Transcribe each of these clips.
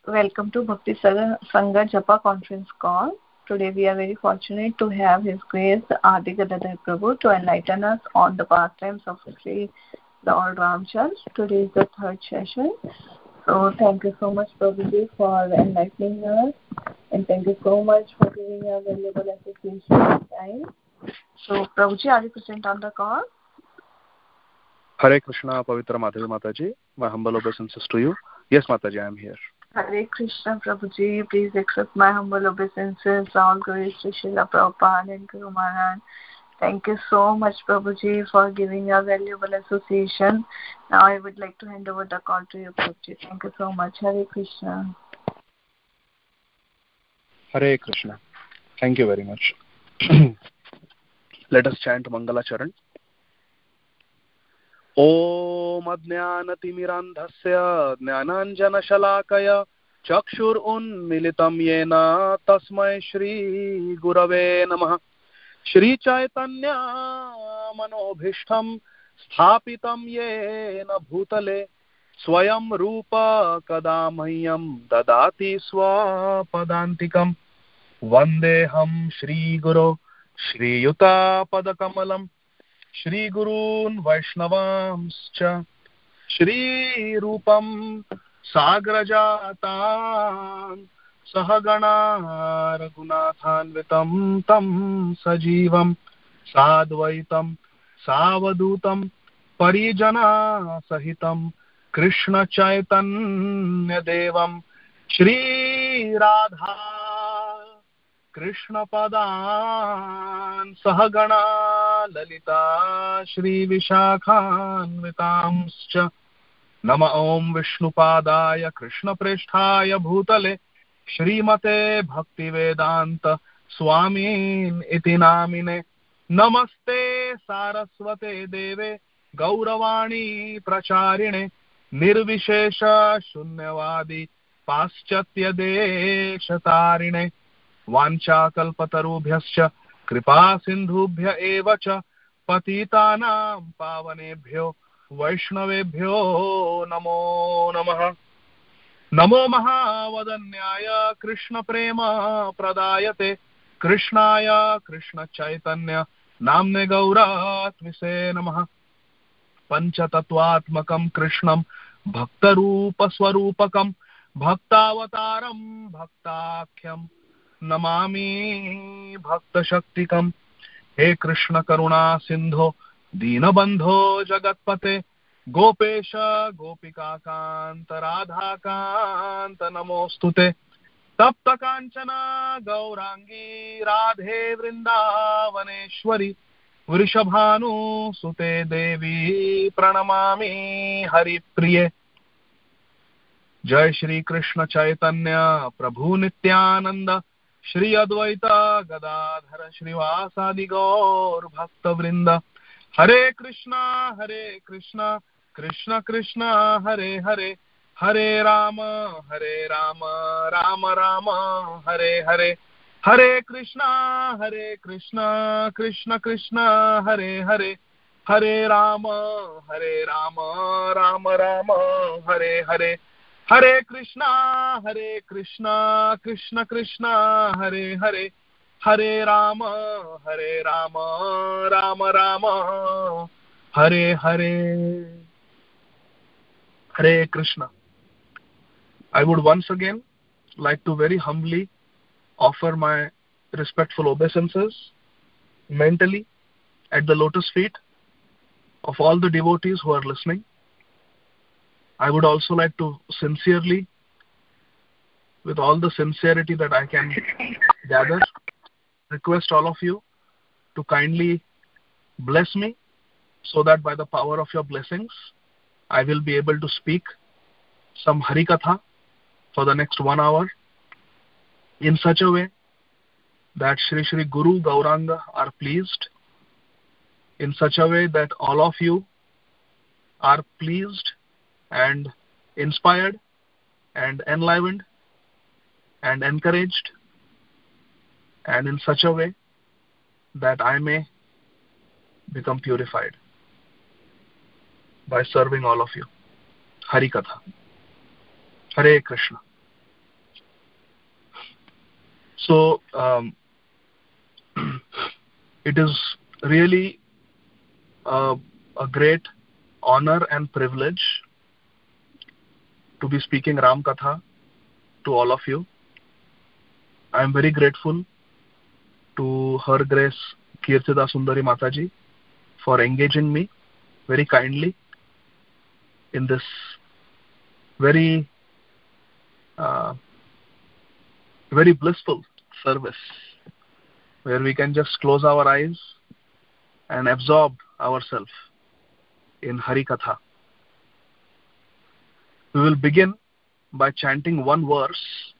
Welcome to Bhakti Sangha Japa conference call. Today we are very fortunate to have His Grace Adi Gadadhar Prabhu to enlighten us on the pastimes of Sri Lord Ramchand. Today is the third session. So thank you so much Prabhuji for enlightening us, and thank you so much for giving a valuable association time. So Prabhuji, are you present on the call? Hare Krishna, Pavitra Madhavi Mataji. My humble obeisances to you. Yes, Mataji, I am here. Hare Krishna, Prabhuji. Please accept my humble obeisances. All glories to Srila Prabhupada and Guru Maharaj. Thank you so much, Prabhuji, for giving a valuable association. Now I would like to hand over the call to you, Prabhuji. Thank you so much. Hare Krishna. Hare Krishna. Thank you very much. Let us chant Mangala Charan. Om Ajnanatimirandhasya Jnananjanashalakaya Chakshurunmilitam Yena Tasmai Shri Gurave Namah. Shri Chaitanya Manobhishtam Sthapitam Yena Bhutale Swayam Rupa Kadamahyam Dadati Swapadantikam Vandeham Shri Guru Shri Yuta Padakamalam Shri Gurun Vaishnavamscha Shri Rupam Sagrajatan Sahagana Raghunathanvitam Tam Sajivam Sadvaitam Savadutam Parijana Sahitam Krishna Chaitanya Devam Shri Radha Krishna Padan Sahagana Lalita Shri Vishakhanvitamscha Nama Om Vishnupadaya Krishna Presthaya Bhutale Shrimate Bhaktivedanta Swamin iti namine Namaste Saraswate Deve Gauravani Pracharine Nirvishesha Shunyavadi Paschatya Deshatarine Vancha kalpatarubhyascha kripa sindhubhya eva cha patitanam pavanebhyo vaishnavebhyo namo namah. Namo mahavadanyaya krishna prema pradayate krishnaya krishna chaitanya namne gauratmise namah. Panchatattvatmakam krishnam bhaktarupa swarupakam bhaktavataram bhaktakhyam Namami Bhakta Shaktikam. He Krishna Karuna Sindho Dinabandho Jagatpate Gopesha Gopika Kanta Radha Kanta Namostute Tapta Kanchana Gaurangi Radhe Vrindavaneshwari Vrishabhanu Sute Devi Pranamami Hari Priye. Jai Shri Krishna Chaitanya Prabhu Nityananda Shri Advaita Gadadhara Shrivasadi Gaur Bhakta Vrinda. Hare Krishna Krishna Krishna Hare Hare Hare Rama Rama Rama Hare Hare. Hare Krishna Krishna Krishna Hare Hare Hare Rama Rama Rama Hare Hare. Hare Krishna Krishna Krishna Hare Hare Hare Rama Rama Rama Hare Hare. Hare Krishna. I would once again like to very humbly offer my respectful obeisances mentally at the lotus feet of all the devotees who are listening. I would also like to sincerely, with all the sincerity that I can gather, request all of you to kindly bless me so that by the power of your blessings, I will be able to speak some Harikatha for the next 1 hour in such a way that Shri Shri Guru Gauranga are pleased, in such a way that all of you are pleased and inspired and enlivened and encouraged, and in such a way that I may become purified by serving all of you. Hari Katha. Hare Krishna. So it is really a great honor and privilege to be speaking Ram Katha to all of you. I am very grateful to Her Grace Kirtida Sundari Mataji for engaging me very kindly in this very very blissful service where we can just close our eyes and absorb ourselves in Hari Katha. We will begin by chanting one verse.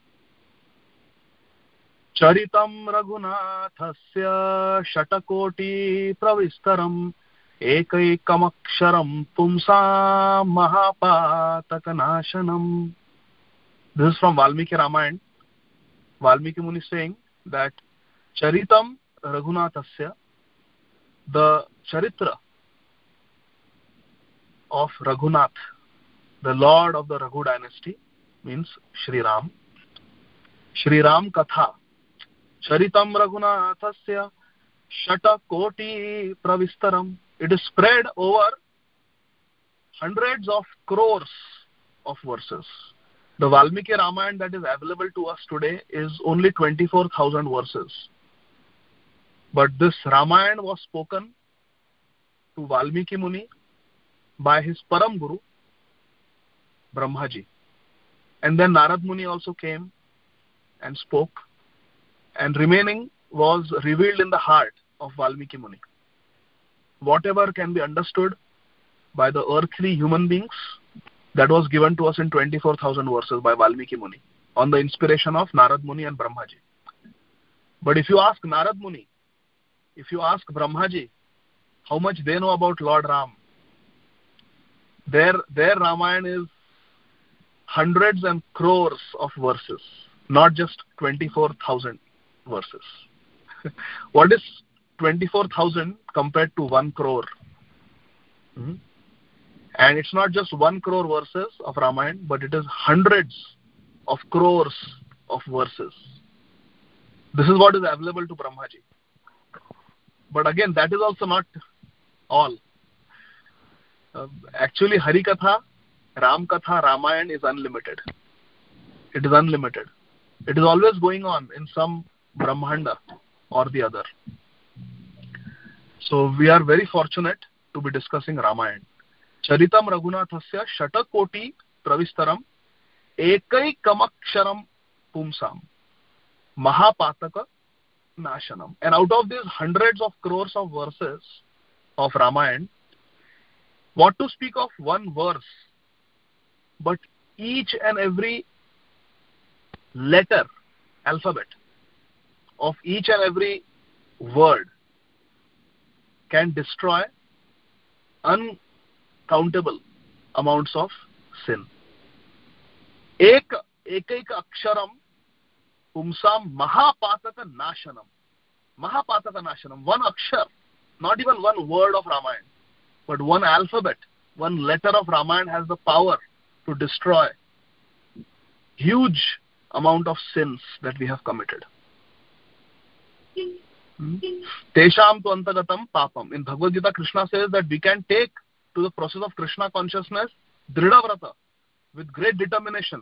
Charitam Raghunathasya Shatakoti Pravistaram Ekaikamaksharam Pumsam Mahapatakanashanam. This is from Valmiki Ramayana. Valmiki Muni saying that Charitam Raghunathasya, the Charitra of Raghunath, the Lord of the Raghu dynasty, means Shri Ram. Shri Ram Katha. Charitam Raghunathasya Shatakoti Pravistaram. It is spread over hundreds of crores of verses. The Valmiki Ramayana that is available to us today is only 24,000 verses. But this Ramayana was spoken to Valmiki Muni by his Param Guru, Brahmaji. And then Narad Muni also came and spoke, and remaining was revealed in the heart of Valmiki Muni. Whatever can be understood by the earthly human beings, that was given to us in 24,000 verses by Valmiki Muni on the inspiration of Narad Muni and Brahmaji. But if you ask Narad Muni, if you ask Brahmaji how much they know about Lord Ram, their Ramayana is hundreds and crores of verses, not just 24,000 verses. What is 24,000 compared to 1 crore? And it's not just 1 crore verses of Ramayana, but it is hundreds of crores of verses. This is what is available to Brahmaji. But again, that is also not all. Actually, Hari Katha, Ram Katha, Ramayana is unlimited. It is unlimited. It is always going on in some Brahmanda or the other. So we are very fortunate to be discussing Ramayana. Charitam Raghunathasya Shatakoti Pravistaram Ekaikamaksharam Pumsam Mahapataka Nashanam. And out of these hundreds of crores of verses of Ramayana, what to speak of one verse, but each and every letter, alphabet of each and every word can destroy uncountable amounts of sin. Ekaika aksharam pumsam mahapataka nashanam. Mahapataka nashanam. One akshar, not even one word of Ramayana, but one alphabet, one letter of Ramayana has the power to destroy huge amount of sins that we have committed. Tesham tu antagatam papam. In Bhagavad Gita, Krishna says that we can take to the process of Krishna consciousness Dridhavrata, with great determination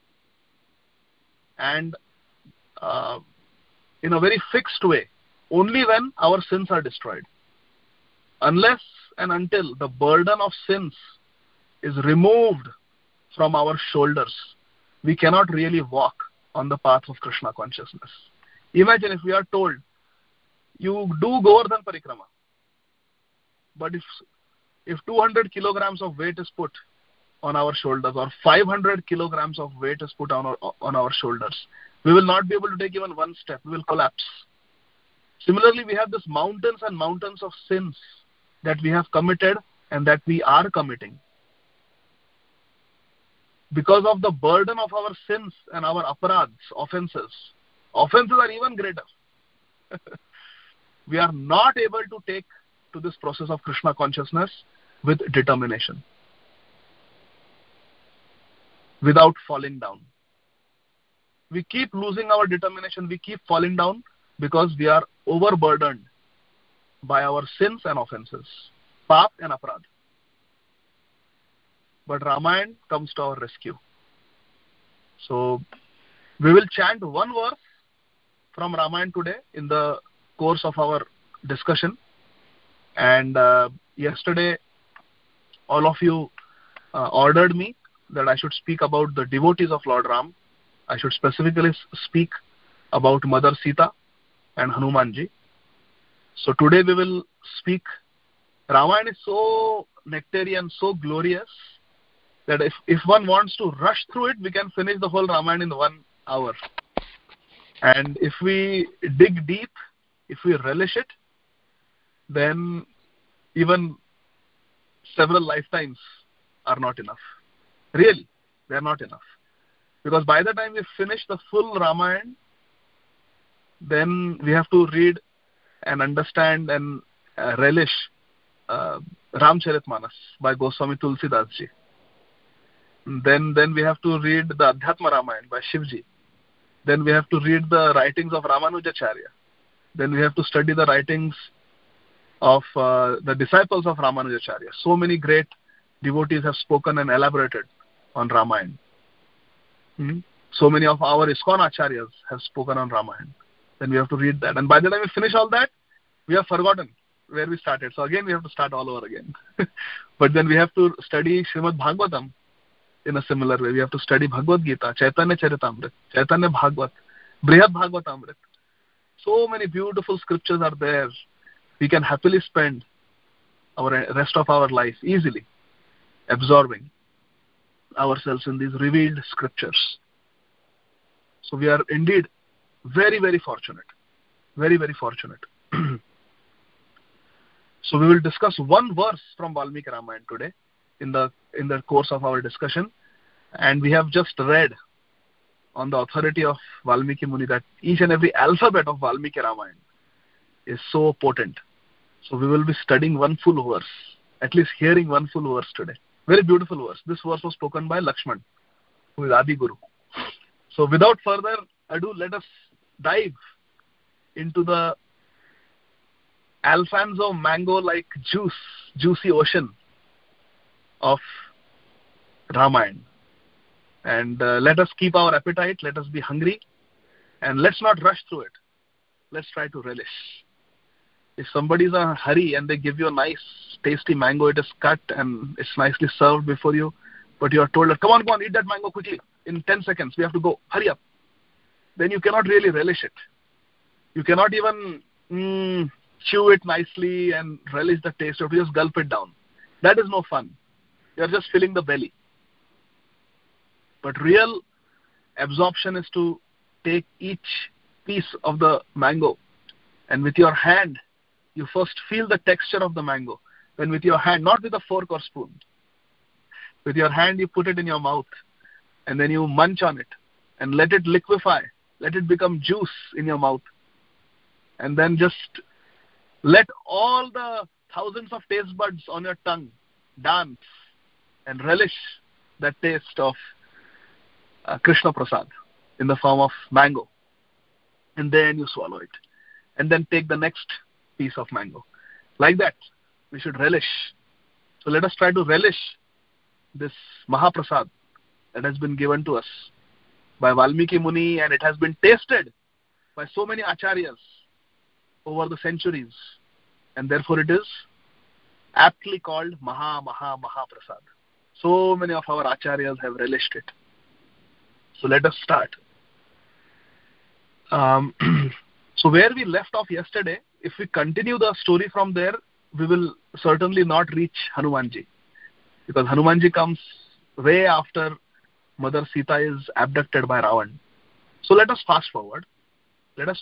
and in a very fixed way, only when our sins are destroyed. Unless and until the burden of sins is removed from our shoulders, we cannot really walk on the path of Krishna consciousness. Imagine if we are told, you do Govardhan Parikrama, but if 200 kilograms of weight is put on our shoulders, or 500 kilograms of weight is put on our shoulders, we will not be able to take even one step. We will collapse. Similarly, we have this mountains and mountains of sins that we have committed and that we are committing. Because of the burden of our sins and our aparads, offenses are even greater. We are not able to take to this process of Krishna consciousness with determination, without falling down, we keep losing our determination, we keep falling down because we are overburdened by our sins and offenses, Paap and Aparad. But Ramayana comes to our rescue. So we will chant one verse from Ramayana today in the course of our discussion. And yesterday, all of you ordered me that I should speak about the devotees of Lord Ram. I should specifically speak about Mother Sita and Hanumanji. So today we will speak. Ramayana is so nectarian, so glorious, that if one wants to rush through it, we can finish the whole Ramayana in 1 hour. And if we dig deep, if we relish it, then even several lifetimes are not enough. Really, they are not enough. Because by the time we finish the full Ramayana, then we have to read and understand and relish Ramcharitmanas by Goswami Tulsidas ji. Then we have to read the Adhyatma Ramayana by Shivji. Then we have to read the writings of Ramanujacharya. Then we have to study the writings of the disciples of Ramanujacharya. So many great devotees have spoken and elaborated on Ramayana. So many of our ISKCON Acharyas have spoken on Ramayana. Then we have to read that. And by the time we finish all that, we have forgotten where we started. So again, we have to start all over again. But then we have to study Srimad Bhagavatam in a similar way. We have to study Bhagavad Gita, Chaitanya Charitamrita, Chaitanya Bhagavat, Brihad Bhagavatamrita. So many beautiful scriptures are there. We can happily spend our rest of our life easily absorbing ourselves in these revealed scriptures. So we are indeed very, very fortunate. Very, very fortunate. So we will discuss one verse from Valmiki Ramayana today in the course of our discussion. And we have just read on the authority of Valmiki Muni that each and every alphabet of Valmiki Ramayana is so potent. So we will be studying one full verse, at least hearing one full verse today. Very beautiful verse. This verse was spoken by Lakshman, who is Adi Guru. So without further ado, let us dive into the Alfonso mango-like juicy ocean of Ramayana. And let us keep our appetite, let us be hungry, and let's not rush through it. Let's try to relish. If somebody is in a hurry and they give you a nice, tasty mango, it is cut and it's nicely served before you, but you are told that, come on, eat that mango quickly. In 10 seconds, we have to go. Hurry up. Then you cannot really relish it. You cannot even chew it nicely and relish the taste. You have to just gulp it down. That is no fun. You are just filling the belly. But real absorption is to take each piece of the mango and with your hand, you first feel the texture of the mango. Then with your hand, not with a fork or spoon, with your hand you put it in your mouth and then you munch on it and let it liquefy, let it become juice in your mouth. And then just let all the thousands of taste buds on your tongue dance and relish that taste of Krishna Prasad in the form of mango. And then you swallow it. And then take the next piece of mango. Like that, we should relish. So let us try to relish this Mahaprasad that has been given to us by Valmiki Muni, and it has been tasted by so many acharyas over the centuries. And therefore it is aptly called Mahaprasad. So many of our acharyas have relished it. So let us start. So where we left off yesterday, if we continue the story from there, we will certainly not reach Hanumanji. Because Hanumanji comes way after Mother Sita is abducted by Ravan. So let us fast forward. Because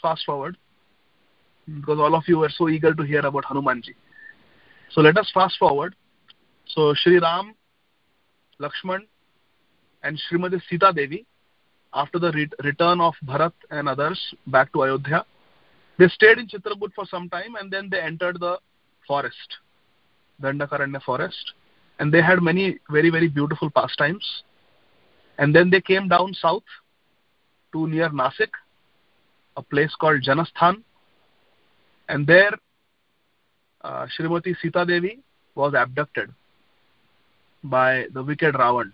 all of you were so eager to hear about Hanumanji. So let us fast forward. So Shri Ram, Lakshman and Srimati Sita Devi, after the return of Bharat and others back to Ayodhya, they stayed in Chitragut for some time and then they entered the forest, Dandakaranya forest, and they had many very, very beautiful pastimes. And then they came down south to near Nasik, a place called Janasthan, and there Srimati Sita Devi was abducted by the wicked Ravan.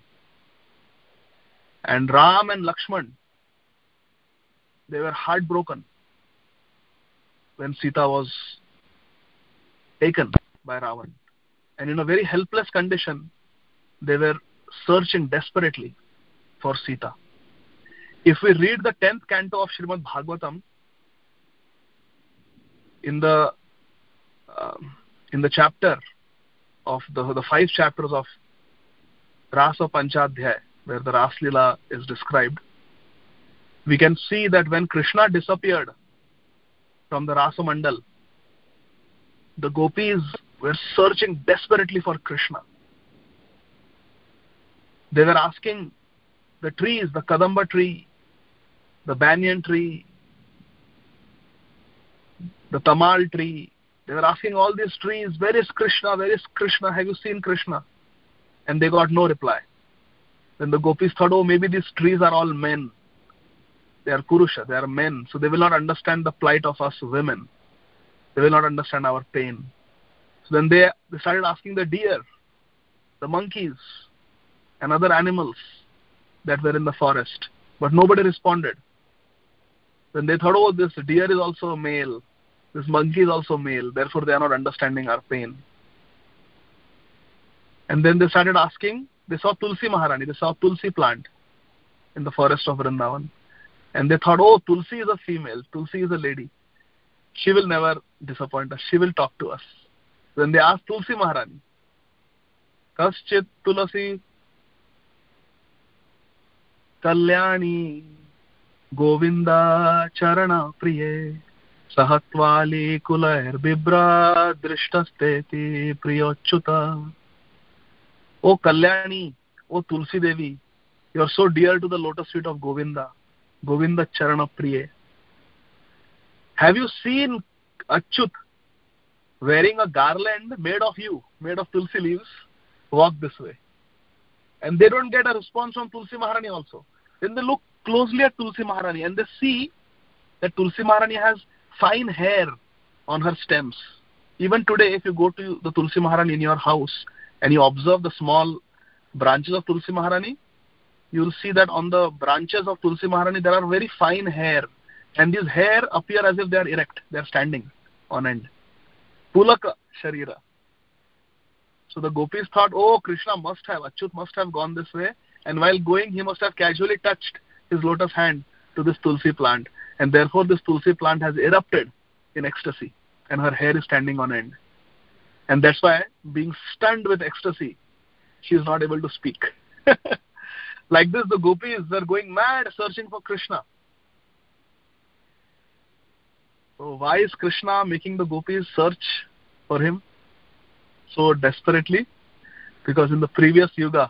And Ram and Lakshman, they were heartbroken when Sita was taken by Ravan. And in a very helpless condition, they were searching desperately for Sita. If we read the 10th canto of Srimad Bhagavatam, in the chapter of the 5 chapters of Rasa Panchadhyaya, where the Ras Leela is described, we can see that when Krishna disappeared from the Rasa Mandal, the gopis were searching desperately for Krishna. They were asking the trees, the Kadamba tree, the banyan tree, the Tamal tree, they were asking all these trees, where is Krishna? Where is Krishna? Have you seen Krishna? And they got no reply. Then the gopis thought, oh, maybe these trees are all men. They are Purusha, they are men, so they will not understand the plight of us women. They will not understand our pain. So then they started asking the deer, the monkeys, and other animals that were in the forest. But nobody responded. Then they thought, oh, this deer is also a male. This monkey is also male. Therefore, they are not understanding our pain. And then they started asking. They saw Tulsi Maharani. They saw Tulsi plant in the forest of Vrindavan. And they thought, oh, Tulsi is a female. Tulsi is a lady. She will never disappoint us. She will talk to us. Then they asked Tulsi Maharani, Kaschit Tulasi Kalyani Govinda Charana Priye Sahatvali Kulair Bibra Drishtasteti Priyochuta. O Kalyani, O Tulsi Devi, you are so dear to the lotus feet of Govinda. Govinda Charana Priye. Have you seen Achyut wearing a garland made of you, made of Tulsi leaves, walk this way? And they don't get a response from Tulsi Maharani also. Then they look closely at Tulsi Maharani and they see that Tulsi Maharani has fine hair on her stems. Even today, if you go to the Tulsi Maharani in your house and you observe the small branches of Tulsi Maharani, you will see that on the branches of Tulsi Maharani there are very fine hair. And these hair appear as if they are erect, they are standing on end. Pulaka Sharira. So the gopis thought, oh, Achyut must have gone this way, and while going he must have casually touched his lotus hand to this Tulsi plant, and therefore this Tulsi plant has erupted in ecstasy, and her hair is standing on end. And that's why, being stunned with ecstasy, she is not able to speak. Like this, the gopis are going mad searching for Krishna. So why is Krishna making the gopis search for him so desperately? Because in the previous yuga,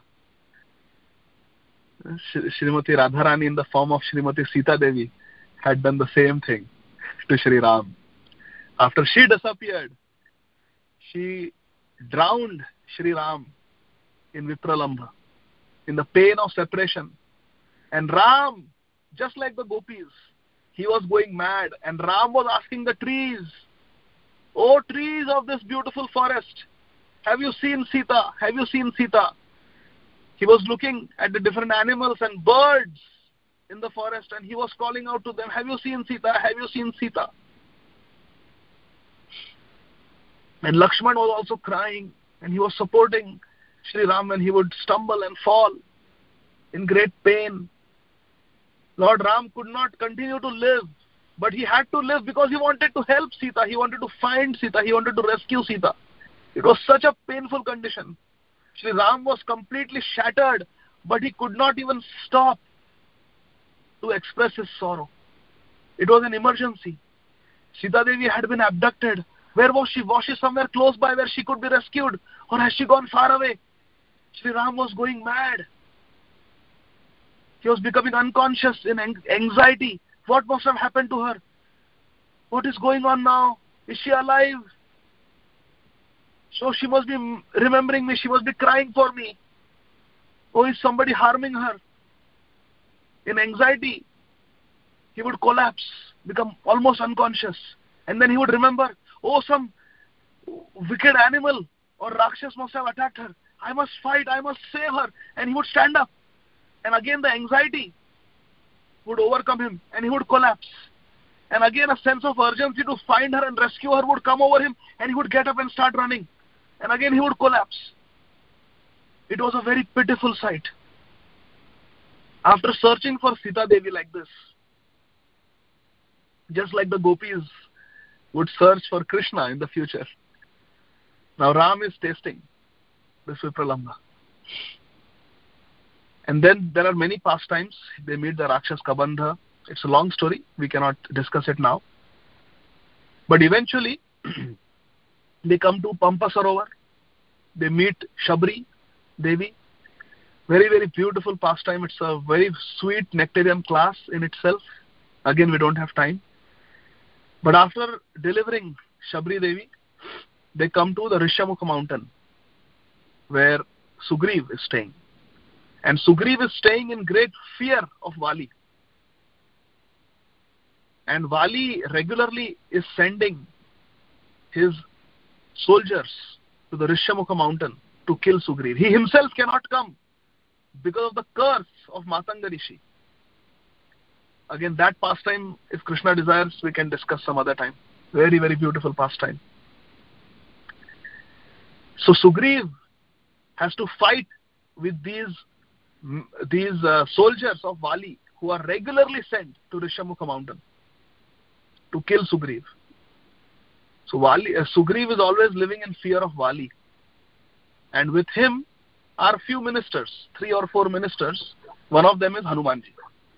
Srimati Radharani in the form of Srimati Sita Devi had done the same thing to Shri Ram. After she disappeared, she drowned Shri Ram in Vipralambha, in the pain of separation. And Ram, just like the gopis, he was going mad, and Ram was asking the trees, oh trees of this beautiful forest, have you seen Sita? Have you seen Sita? He was looking at the different animals and birds in the forest, and he was calling out to them, have you seen Sita? Have you seen Sita? And Lakshman was also crying, and he was supporting Shri Ram when he would stumble and fall in great pain. Lord Ram could not continue to live, but he had to live because he wanted to help Sita, he wanted to find Sita, he wanted to rescue Sita. It was such a painful condition. Shri Ram was completely shattered, but he could not even stop to express his sorrow. It was an emergency. Sita Devi had been abducted. Where was she? Was she somewhere close by where she could be rescued? Or has she gone far away? Shri Ram was going mad. He was becoming unconscious in anxiety. What must have happened to her? What is going on now? Is she alive? So she must be remembering me. She must be crying for me. Oh, is somebody harming her? In anxiety, he would collapse, become almost unconscious. And then he would remember, oh, some wicked animal or Rakshas must have attacked her. I must fight, I must save her. And he would stand up. And again the anxiety would overcome him and he would collapse. And again a sense of urgency to find her and rescue her would come over him and he would get up and start running. And again he would collapse. It was a very pitiful sight. After searching for Sita Devi like this, just like the gopis would search for Krishna in the future, now Ram is tasting this Vipralambha. And then there are many pastimes. They meet the Rakshas Kabandha. It's a long story. We cannot discuss it now. But eventually, they come to Pampa Sarovar. They meet Shabri Devi. Very, very beautiful pastime. It's a very sweet nectarian class in itself. Again, we don't have time. But after delivering Shabri Devi, they come to the Rishyamukha mountain where Sugriv is staying. And Sugriv is staying in great fear of Vali. And Vali regularly is sending his soldiers to the Rishyamukha mountain to kill Sugriv. He himself cannot come because of the curse of Matanga Rishi. Again, that pastime, if Krishna desires, we can discuss some other time. Very, very beautiful pastime. So Sugriv has to fight with these soldiers of Vali who are regularly sent to Rishyamukha mountain to kill Sugriv. So Sugriv is always living in fear of Vali. And with him are few ministers, 3 or 4 ministers. One of them is Hanumanji.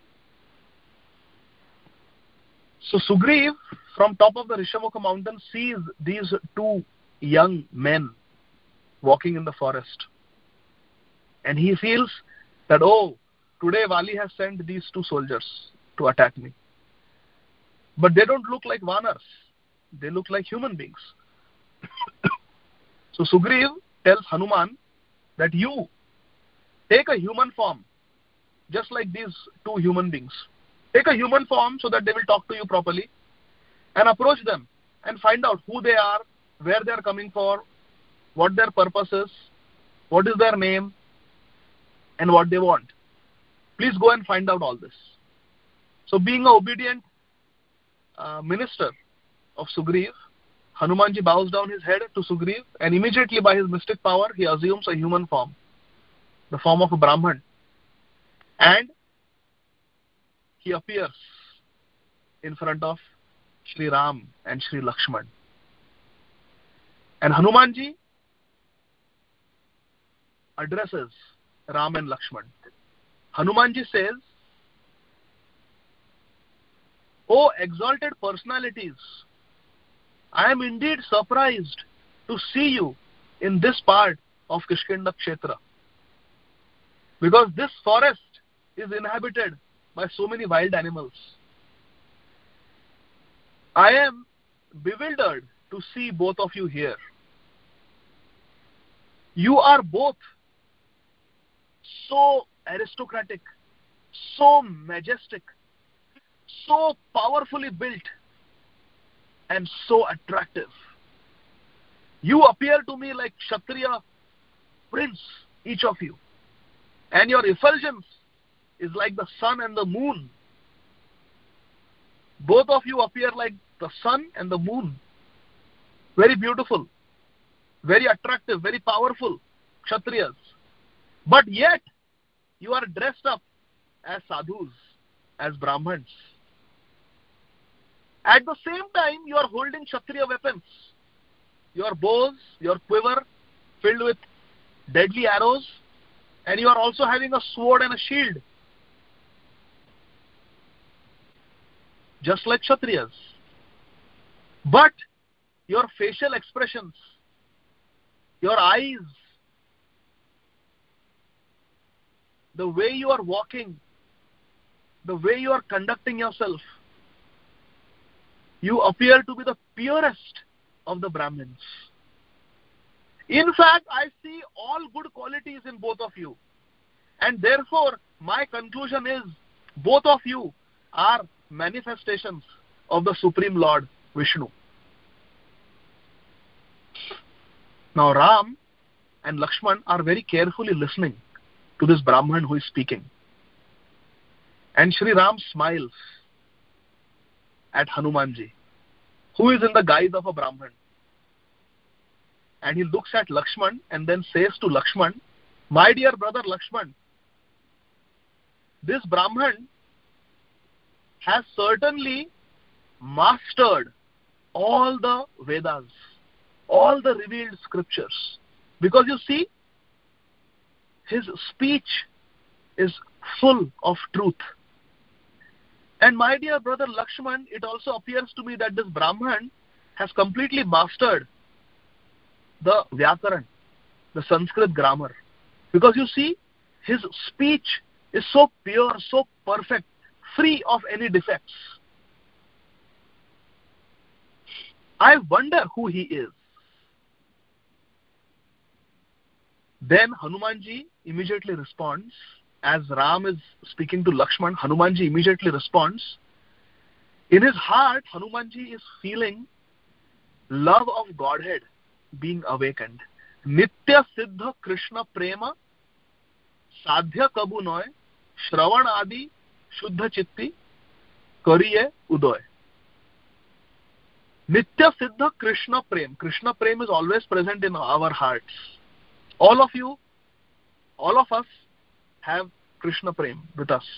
So Sugriv, from top of the Rishyamukha mountain, sees these 2 young men walking in the forest. And he feels that, oh, today Vali has sent these 2 soldiers to attack me. But they don't look like Vanars. They look like human beings. So Sugriv tells Hanuman that you take a human form, just like these 2 human beings. Take a human form so that they will talk to you properly and approach them and find out who they are, where they are coming for, what their purpose is, what is their name, and what they want. Please go and find out all this. So being an obedient minister of Sugriv, Hanumanji bows down his head to Sugriv and immediately by his mystic power he assumes a human form, the form of a Brahman, and he appears in front of Shri Ram and Shri Lakshman. And Hanumanji addresses Ram and Lakshman. Hanumanji says, "O exalted personalities, I am indeed surprised to see you in this part of Kishkinda Kshetra, because this forest is inhabited by so many wild animals. I am bewildered to see both of you here. You are both so aristocratic, so majestic, so powerfully built, and so attractive. You appear to me like Kshatriya prince, each of you, and your effulgence is like the sun and the moon. Both of you appear like the sun and the moon. Very beautiful, very attractive, very powerful Kshatriyas. But yet, you are dressed up as sadhus, as Brahmans. At the same time, you are holding Kshatriya weapons. Your bows, your quiver filled with deadly arrows, and you are also having a sword and a shield, just like Kshatriyas. But your facial expressions, your eyes, the way you are walking, the way you are conducting yourself, you appear to be the purest of the Brahmins. In fact, I see all good qualities in both of you. And therefore, my conclusion is, both of you are manifestations of the Supreme Lord Vishnu. Now Ram and Lakshman are very carefully listening to this Brahman who is speaking. And Shri Ram smiles at Hanumanji, who is in the guise of a Brahman. And he looks at Lakshman and then says to Lakshman, "My dear brother Lakshman, this Brahman has certainly mastered all the Vedas, all the revealed scriptures. Because you see, his speech is full of truth. And my dear brother Lakshman, it also appears to me that this Brahman has completely mastered the Vyakaran, the Sanskrit grammar. Because you see, his speech is so pure, so perfect, free of any defects. I wonder who he is." Then Hanumanji immediately responds, as Ram is speaking to Lakshman, Hanumanji immediately responds. In his heart, Hanumanji is feeling love of Godhead being awakened. Nitya Siddha Krishna Prema Sadhya Kabu Noy Shravan Adi Shuddha Chitti Kariye Udoy. Nitya Siddha Krishna Prem. Krishna Prem is always present in our hearts. All of you, all of us have Krishna Prem with us.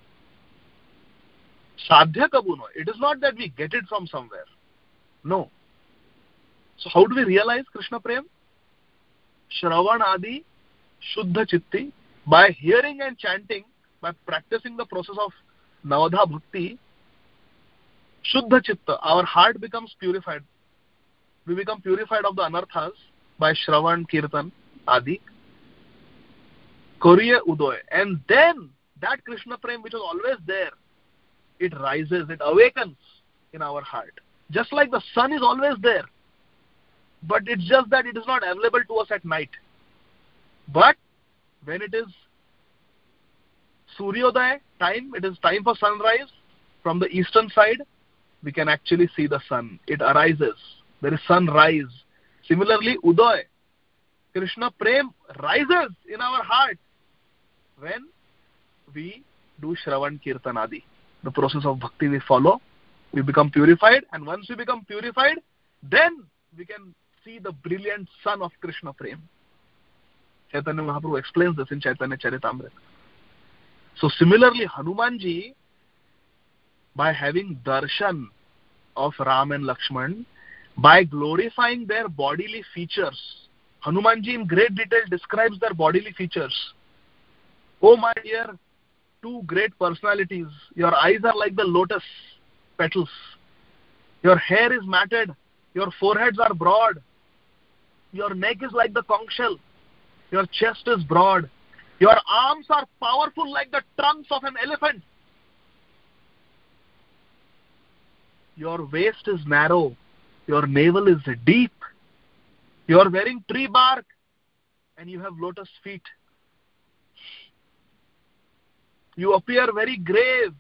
Sadhya Kabu Noy. It is not that we get it from somewhere. No. So how do we realize Krishna Prem? Shravan Adi Shuddha Chitti. By hearing and chanting, by practicing the process of Navadha Bhakti, Shuddha Chitta, our heart becomes purified. We become purified of the anarthas by Shravan, Kirtan, Adi. Kariye Udoy. And then that Krishna Prem which was always there, it rises, it awakens in our heart. Just like the sun is always there, but it's just that it is not available to us at night. But when it is Suryodaya time, it is time for sunrise, from the eastern side, we can actually see the sun. It arises. There is sunrise. Similarly, Udoy, Krishna Prem rises in our heart when we do Shravan Kirtan Adi. The process of bhakti we follow, we become purified, and once we become purified, then we can see the brilliant sun of Krishna Prem. Chaitanya Mahaprabhu explains this in Chaitanya Charitamrita. So similarly, Hanumanji, by having darshan of Ram and Lakshman, by glorifying their bodily features, Hanumanji in great detail describes their bodily features. Oh my dear, two great personalities, your eyes are like the lotus petals, your hair is matted, your foreheads are broad, your neck is like the conch shell, your chest is broad, your arms are powerful like the trunks of an elephant, your waist is narrow, your navel is deep, you are wearing tree bark and you have lotus feet. You appear very grave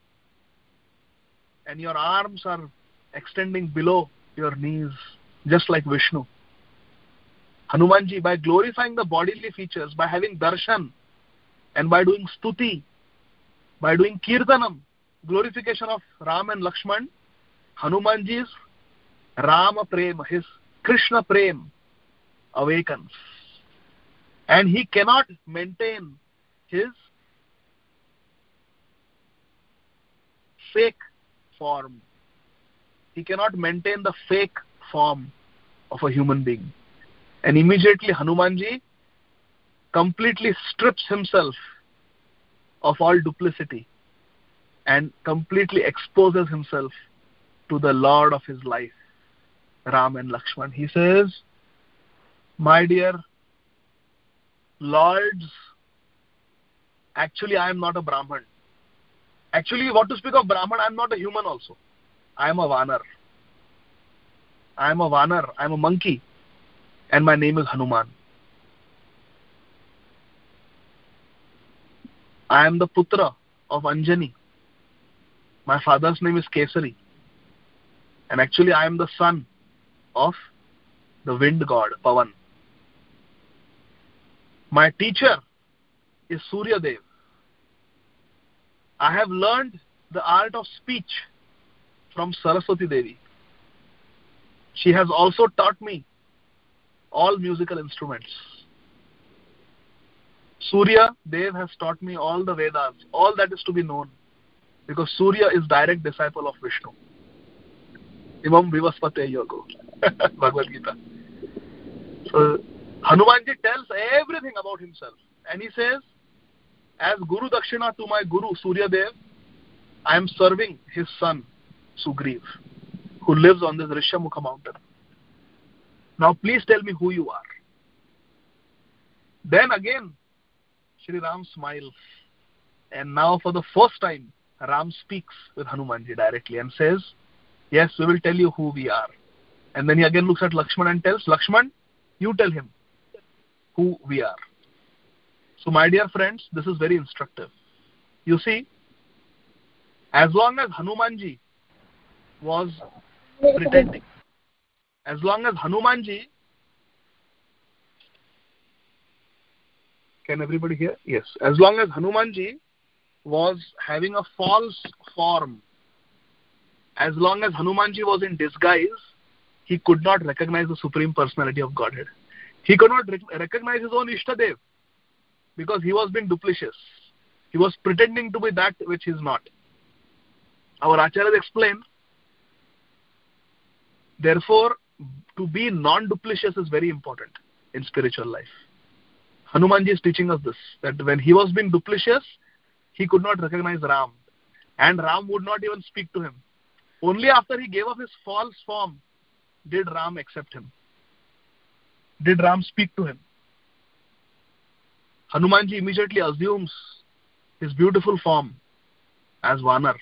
and your arms are extending below your knees, just like Vishnu. Hanumanji, by glorifying the bodily features, by having darshan, and by doing stuti, by doing kirtanam, glorification of Ram and Lakshman, Hanumanji's Rama Prem, his Krishna Prem awakens. And he cannot maintain his fake form. He cannot maintain the fake form of a human being. And immediately Hanumanji completely strips himself of all duplicity and completely exposes himself to the Lord of his life, Ram and Lakshman. He says, my dear lords, actually I am not a Brahman. Actually, what to speak of Brahman, I am not a human also. I am a Vanar. I am a Vanar. I am a monkey. And my name is Hanuman. I am the Putra of Anjani. My father's name is Kesari. And actually I am the son of the wind god, Pavan. My teacher is Surya Dev. I have learned the art of speech from Saraswati Devi. She has also taught me all musical instruments. Surya Dev has taught me all the Vedas, all that is to be known, because Surya is direct disciple of Vishnu. Imam Vivaspate Yogo, Bhagavad Gita. So Hanumanji tells everything about himself, and he says, as Guru Dakshina to my Guru Surya Dev, I am serving his son Sugriv, who lives on this Rishyamukha mountain. Now please tell me who you are. Then again Shri Ram smiles, and now for the first time Ram speaks with Hanumanji directly and says, yes, we will tell you who we are. And then he again looks at Lakshman and tells, Lakshman, you tell him who we are. So my dear friends, this is very instructive. You see, as long as Hanumanji was pretending, as long as Hanumanji, can everybody hear? Yes. As long as Hanumanji was having a false form, as long as Hanumanji was in disguise, he could not recognize the Supreme Personality of Godhead. He could not recognize his own Ishtadev because he was being duplicitous. He was pretending to be that which he is not. Our Acharyas explain, therefore, to be non-duplicitous is very important in spiritual life. Hanumanji is teaching us this, that when he was being duplicitous, he could not recognize Ram. And Ram would not even speak to him. Only after he gave up his false form did Ram accept him. Did Ram speak to him. Hanumanji immediately assumes his beautiful form as Vanar,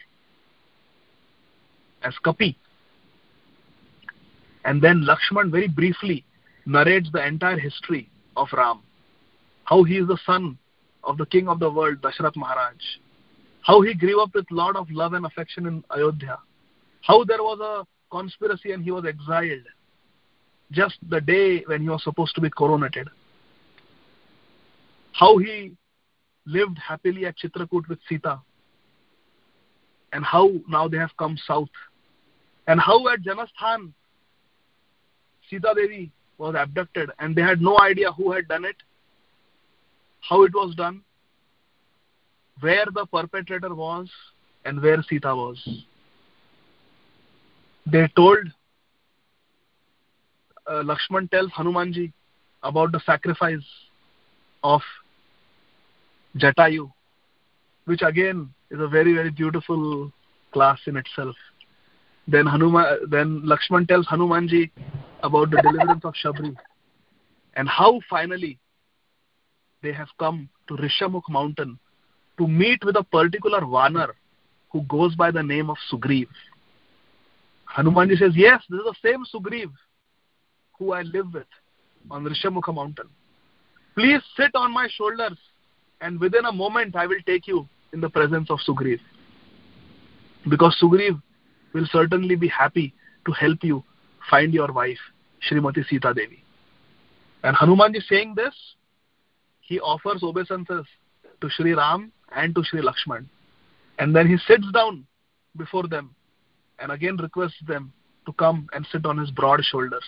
as Kapi. And then Lakshman very briefly narrates the entire history of Ram. How he is the son of the king of the world, Dashrath Maharaj. How he grew up with lot of love and affection in Ayodhya. How there was a conspiracy and he was exiled just the day when he was supposed to be coronated. How he lived happily at Chitrakoot with Sita. And how now they have come south. And how at Janasthan, Sita Devi was abducted and they had no idea who had done it, how it was done, where the perpetrator was, and where Sita was. They told, Lakshman tells Hanumanji about the sacrifice of Jatayu, which again is a very, very beautiful class in itself. Then Lakshman tells Hanumanji about the deliverance of Shabri and how finally they have come to Rishyamukh mountain to meet with a particular Vanar who goes by the name of Sugriv. Hanumanji says, yes, this is the same Sugriv who I live with on Rishyamukha mountain. Please sit on my shoulders and within a moment I will take you in the presence of Sugriv. Because Sugriv will certainly be happy to help you find your wife, Srimati Sita Devi. And Hanumanji saying this, he offers obeisances to Shri Ram and to Shri Lakshman. And then he sits down before them and again requests them to come and sit on his broad shoulders.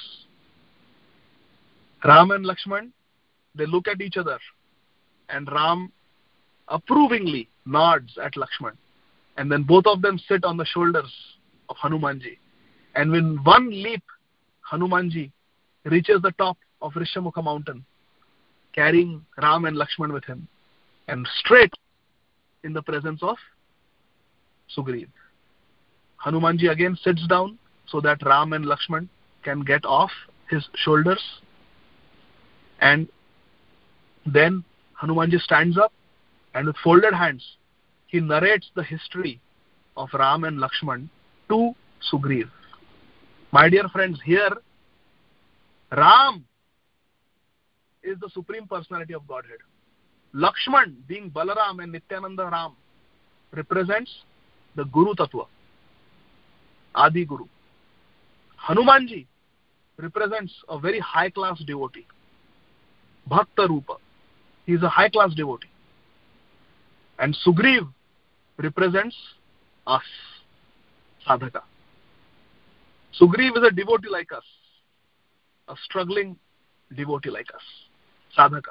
Ram and Lakshman, they look at each other and Ram approvingly nods at Lakshman. And then both of them sit on the shoulders of Hanumanji. And with one leap, Hanumanji reaches the top of Rishyamukha mountain, carrying Ram and Lakshman with him, and straight in the presence of Sugriv. Hanumanji again sits down so that Ram and Lakshman can get off his shoulders. And then Hanumanji stands up and with folded hands, he narrates the history of Ram and Lakshman to Sugriv. My dear friends, here Ram is the Supreme Personality of Godhead. Lakshman, being Balaram and Nityananda Ram, represents the Guru Tattva, Adi Guru. Hanumanji represents a very high-class devotee, Bhakta Rupa. He is a high-class devotee. And Sugriv represents us, sadhaka. Sugriv is a devotee like us, a struggling devotee like us, sadhaka.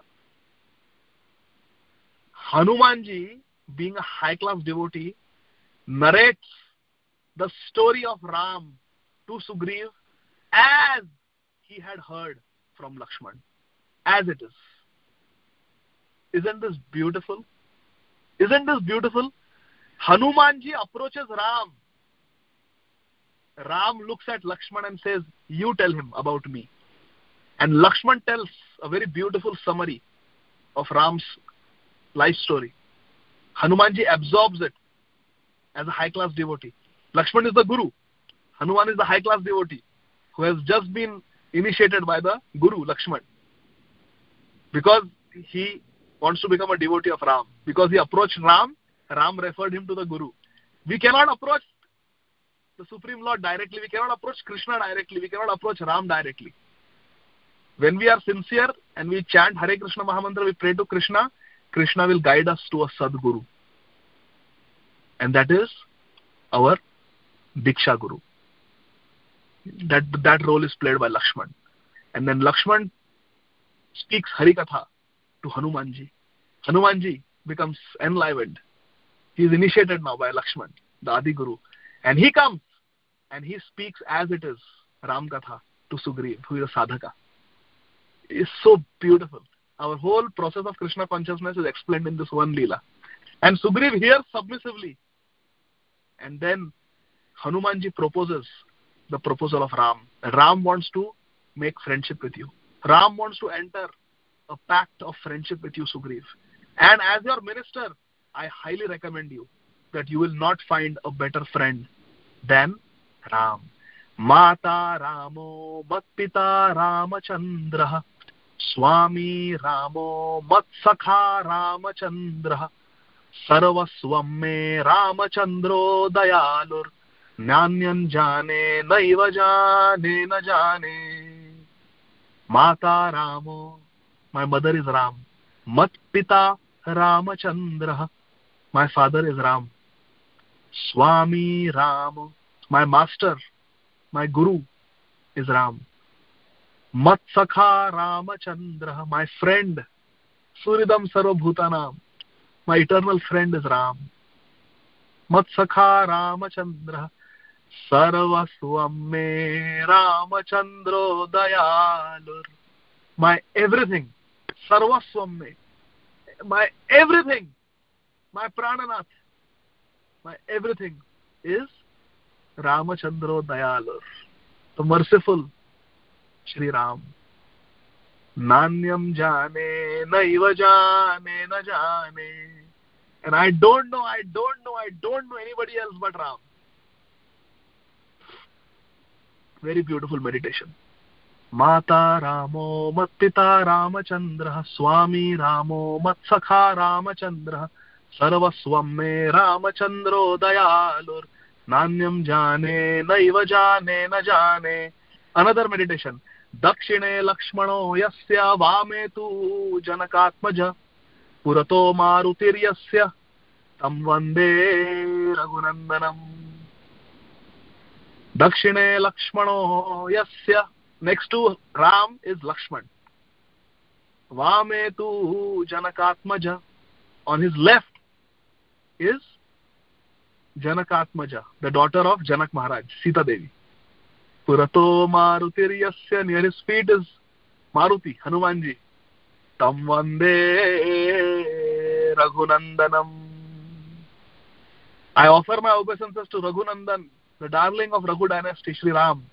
Hanumanji, being a high-class devotee, narrates the story of Ram to Sugriv as he had heard from Lakshman, as it is. Isn't this beautiful? Isn't this beautiful? Hanumanji approaches Ram. Ram looks at Lakshman and says, you tell him about me. And Lakshman tells a very beautiful summary of Ram's life story. Hanumanji absorbs it as a high-class devotee. Lakshman is the Guru. Hanuman is the high-class devotee who has just been initiated by the Guru, Lakshman. Because he wants to become a devotee of Ram. Because he approached Ram, Ram referred him to the Guru. We cannot approach the Supreme Lord directly. We cannot approach Krishna directly. We cannot approach Ram directly. When we are sincere and we chant Hare Krishna Mahamantra, we pray to Krishna, Krishna will guide us to a Sadguru. And that is our Diksha Guru. That role is played by Lakshman. And then Lakshman speaks Harikatha to Hanumanji. Hanumanji becomes enlivened. He is initiated now by Lakshman, the Adi Guru. And he comes and he speaks as it is, Ram Katha, to Sugriv, who is a sadhaka. It's so beautiful. Our whole process of Krishna consciousness is explained in this one Leela. And Sugriv hears submissively. And then Hanumanji proposes the proposal of Ram. Ram wants to make friendship with you. Ram wants to enter a pact of friendship with you, Sugriv. And as your minister, I highly recommend you that you will not find a better friend than Ram. Mata Ramo Mat Pita Ramachandra Swami Ramo Mat Sakha Ramachandra Sarvasvam me Ramachandro Dayalur Nyanyan Jane Naiva Jane Na Jane. Mata Ramo, my mother is Ram. Mat Pita Ramachandra, my father is Ram. Swami Ram, my master, my guru is Ram. Mat Sakha Ramachandra, my friend, Suridam Sarvabhutanam, my eternal friend is Ram. Mat Sakha Ramachandra, Sarvasvam me Ramachandro Dayalur, my everything, Sarvasvam me, my everything, my Prananath, my everything is Ramachandro Dayalur, the merciful Shri Ram. Nanyam Jane Naiva Jane Na Jane. And I don't know anybody else but Ram. Very beautiful meditation. Mata Ramo Mat Pita Ramachandra Swami Ramo Mat Sakha Ramachandra Sarvasvam me Ramachandro Dayalur Nanyam Jane Naiva Jane Na Jane. Another meditation. Dakshine Lakshmano Yasya Vame Tu Janakatmaja Purato Marutir Yasya Tam Vande Raghunandanam. Dakshine Lakshmano Yasya. Next to Ram is Lakshman. Vame Tu Janakatmaja. On his left is Janakatmaja, the daughter of Janak Maharaj, Sita Devi. Purato Marutir Yasya. Near his feet is Maruti, Hanumanji. Tam Vande Raghunandanam. I offer my obeisances to Raghunandan, the darling of Raghu dynasty, Shri Ram.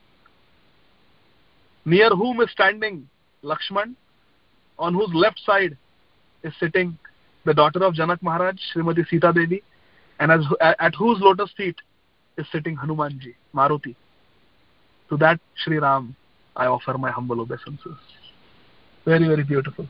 Near whom is standing Lakshman, on whose left side is sitting the daughter of Janak Maharaj, Srimati Sita Devi, and at whose lotus feet is sitting Hanumanji, Maruti. To that Shri Ram, I offer my humble obeisances. Very, very beautiful.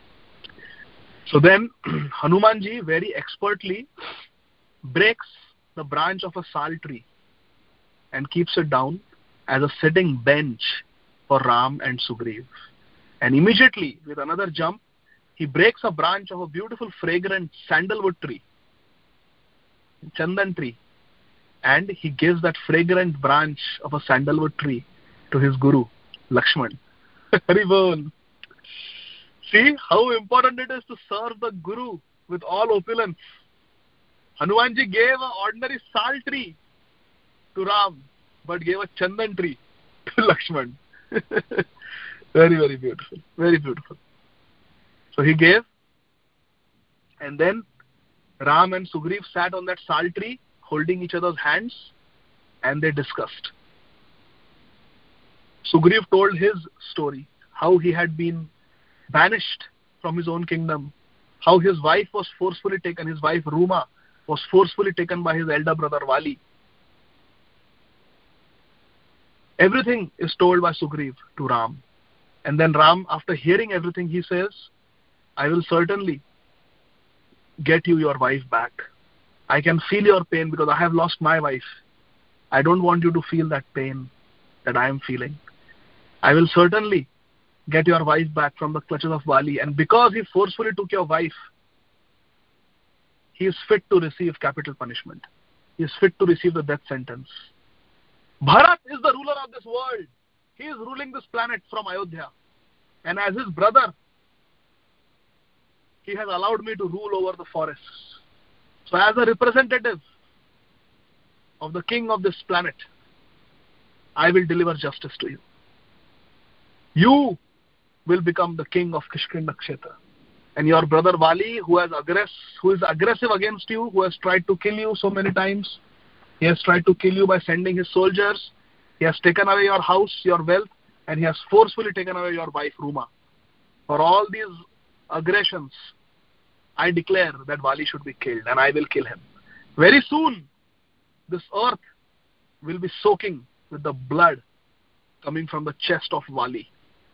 So then, Hanumanji very expertly breaks the branch of a sal tree and keeps it down as a sitting bench for Ram and Sugriv. And immediately, with another jump, he breaks a branch of a beautiful fragrant sandalwood tree, Chandan tree, and he gives that fragrant branch of a sandalwood tree to his guru, Lakshman. Haribol. See how important it is to serve the guru with all opulence. Hanumanji gave an ordinary sal tree to Ram, but gave a Chandan tree to Lakshman. Very, very beautiful. Very beautiful. So he gave, and then Ram and Sugriv sat on that sal tree, holding each other's hands, and they discussed. Sugriv told his story, how he had been banished from his own kingdom, how his wife was forcefully taken, his wife Ruma was forcefully taken by his elder brother Vali. Everything is told by Sugriv to Ram. And then Ram, after hearing everything, he says, I will certainly get you your wife back. I can feel your pain because I have lost my wife. I don't want you to feel that pain that I am feeling. I will certainly get your wife back from the clutches of Vali. And because he forcefully took your wife, he is fit to receive capital punishment. He is fit to receive the death sentence. Bharat is the ruler of this world. He is ruling this planet from Ayodhya. And as his brother, he has allowed me to rule over the forests. So as a representative of the king of this planet, I will deliver justice to you. You will become the king of Kishkinda Kshetra. And your brother Vali, who is aggressive against you, who has tried to kill you so many times, he has tried to kill you by sending his soldiers, he has taken away your house, your wealth, and he has forcefully taken away your wife Ruma. For all these aggressions, I declare that Vali should be killed, and I will kill him. Very soon, this earth will be soaking with the blood coming from the chest of Vali.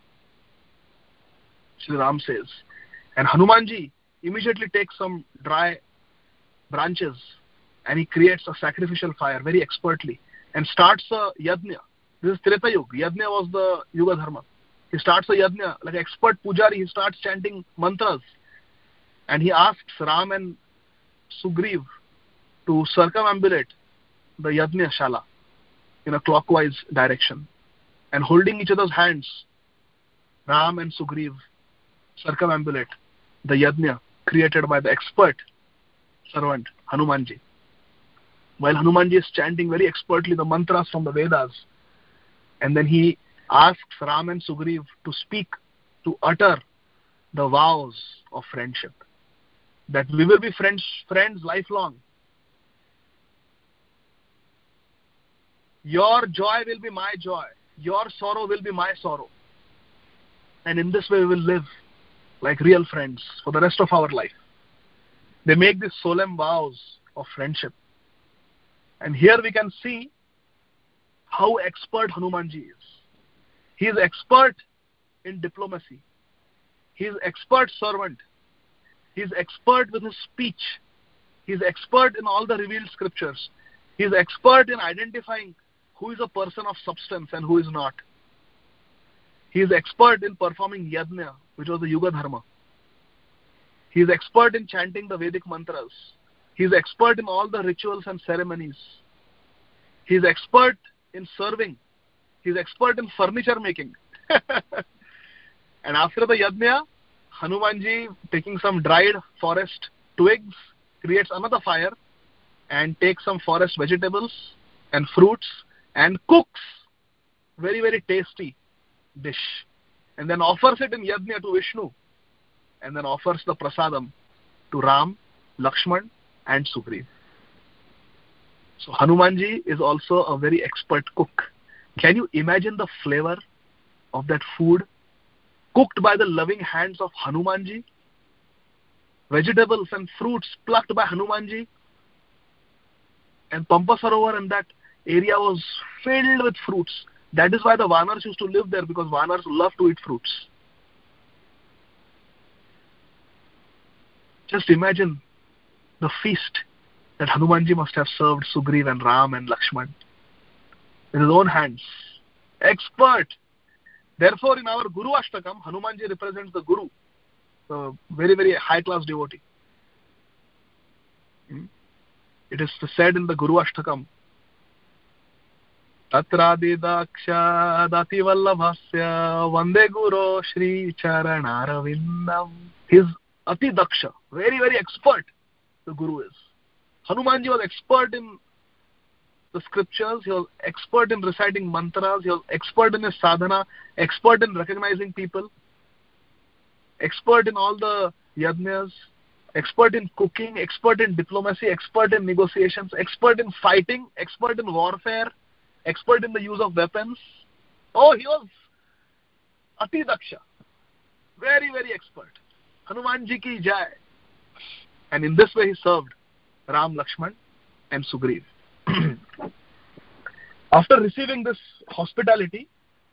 Shri Ram says. And Hanumanji immediately takes some dry branches and he creates a sacrificial fire very expertly and starts a yajna. This is Treta Yuga. Yajna was the Yuga Dharma. He starts a yajna, like an expert pujari, he starts chanting mantras. And he asks Ram and Sugriv to circumambulate the yajna shala in a clockwise direction. And holding each other's hands, Ram and Sugriv circumambulate the yajna created by the expert servant Hanumanji. While Hanumanji is chanting very expertly the mantras from the Vedas, and then he asks Ram and Sugriv to utter the vows of friendship, that we will be friends lifelong. Your joy will be my joy. Your sorrow will be my sorrow. And in this way we will live like real friends for the rest of our life. They make these solemn vows of friendship. And here we can see how expert Hanumanji is. He is expert in diplomacy. He is expert servant. He is expert with his speech. He is expert in all the revealed scriptures. He is expert in identifying who is a person of substance and who is not. He is expert in performing yajna, which was the Yuga Dharma. He is expert in chanting the Vedic mantras. He is expert in all the rituals and ceremonies. He is expert in serving. He is expert in furniture making. And after the yajna, Hanumanji, taking some dried forest twigs, creates another fire and takes some forest vegetables and fruits and cooks very, very tasty dish. And then offers it in yajna to Vishnu. And then offers the prasadam to Ram, Lakshman and Sugriv. So Hanumanji is also a very expert cook. Can you imagine the flavor of that food cooked by the loving hands of Hanumanji? Vegetables and fruits plucked by Hanumanji. And Pampa Sarovar in that area was filled with fruits. That is why the Vanars used to live there, because Vanars love to eat fruits. Just imagine the feast that Hanumanji must have served Sugriv and Ram and Lakshman with his own hands. Expert. Therefore, in our Guru Ashtakam, Hanumanji represents the Guru, the very, very high-class devotee. It is said in the Guru Ashtakam, Tatradi Daksha Dati Vallabhasya Vande Guru Shri Charanarvindam. He is Ati Daksha, very, very expert, the Guru is. Hanumanji was expert in the scriptures, he was expert in reciting mantras, he was expert in his sadhana, expert in recognizing people, expert in all the yajnas, expert in cooking, expert in diplomacy, expert in negotiations, expert in fighting, expert in warfare, expert in the use of weapons. Oh, he was Ati Daksha, very, very expert. Hanumanji ki jai. And in this way he served Ram, Lakshman and Sugriv. After receiving this hospitality,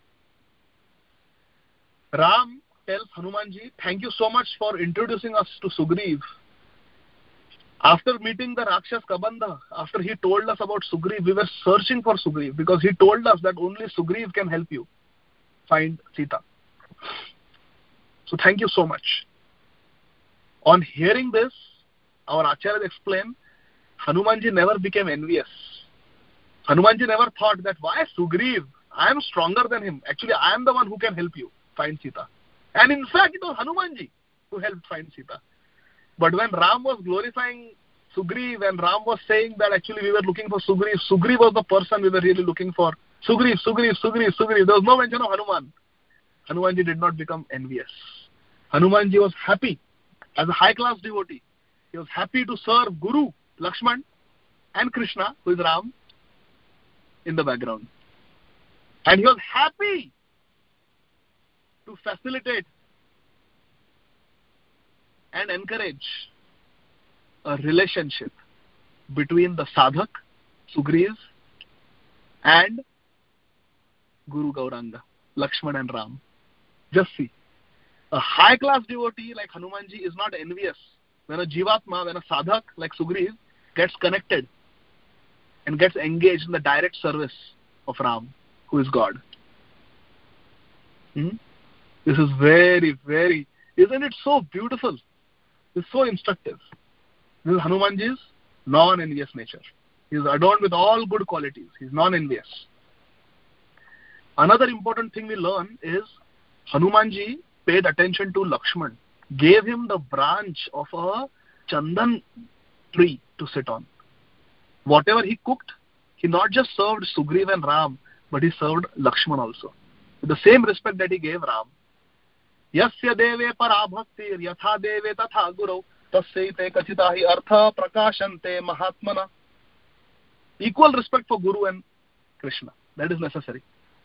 Ram tells Hanumanji, thank you so much for introducing us to Sugriv. After meeting the Rakshas Kabandha, after he told us about Sugriv, we were searching for Sugriv because he told us that only Sugriv can help you find Sita. So thank you so much. On hearing this, our Acharyas explain, Hanumanji never became envious. Hanumanji never thought that, why Sugriv? I am stronger than him. Actually, I am the one who can help you find Sita. And in fact, it was Hanumanji who helped find Sita. But when Ram was glorifying Sugriv and Ram was saying that actually we were looking for Sugriv, Sugriv was the person we were really looking for. Sugriv. There was no mention of Hanuman. Hanumanji did not become envious. Hanumanji was happy as a high-class devotee. He was happy to serve Guru, Lakshman and Krishna, who is Ram, in the background. And he was happy to facilitate and encourage a relationship between the sadhak, Sugriv, and Guru Gauranga, Lakshman and Ram. Just see. A high-class devotee like Hanumanji is not envious when a Jivatma, when a sadhak like Sugriv gets connected and gets engaged in the direct service of Ram, who is God. This is very, very, isn't it so beautiful? It's so instructive. This is Hanumanji's non-envious nature. He is adorned with all good qualities. He is non-envious. Another important thing we learn is Hanumanji paid attention to Lakshman, gave him the branch of a chandan tree to sit on. Whatever he cooked, he not just served Sugriv and Ram, but he served Lakshman also. With the same respect that he gave Ram. Yasya deve parabhaktir yatha deve tatha guru tasyaite kachitahi artha prakashante mahatmana. Equal respect for Guru and Krishna. That is necessary.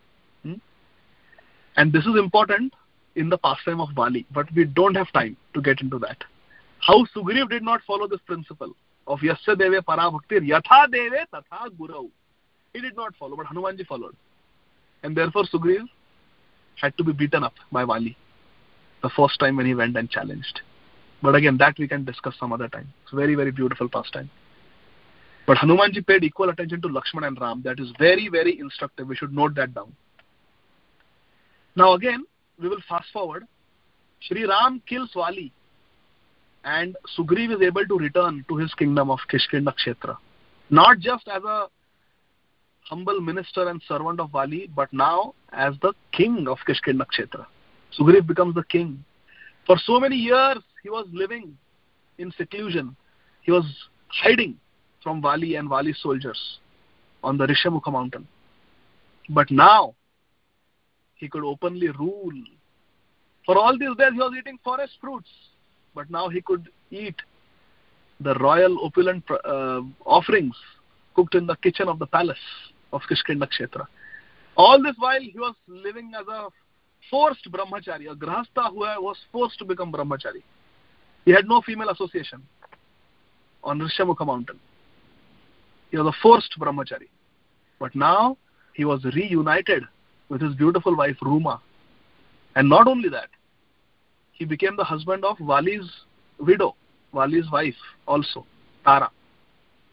And this is important in the pastime of Bali, but we don't have time to get into that. How Sugriv did not follow this principle of Yasya deve parabhaktir yatha deve tatha guru. He did not follow, but Hanumanji followed. And therefore Sugriv had to be beaten up by Vali the first time when he went and challenged. But again, that we can discuss some other time. It's very, very beautiful pastime. But Hanumanji paid equal attention to Lakshman and Ram. That is very, very instructive. We should note that down. Now again, we will fast forward. Shri Ram kills Vali and Sugriv is able to return to his kingdom of Kishkinda Kshetra. Not just as a humble minister and servant of Vali, but now as the king of Kishkinda Kshetra. Sugriv becomes the king. For so many years, he was living in seclusion. He was hiding from Vali and Vali's soldiers on the Rishyamukha mountain. But now, he could openly rule. For all these days, he was eating forest fruits. But now he could eat the royal opulent offerings cooked in the kitchen of the palace of Kishkinda Kshetra. All this while, he was living as a forced brahmachari, a grahastha who was forced to become brahmachari. He had no female association on Rishyamukha mountain. He was a forced brahmachari. But now, he was reunited with his beautiful wife Ruma. And not only that, he became the husband of Vali's widow, Vali's wife also, Tara.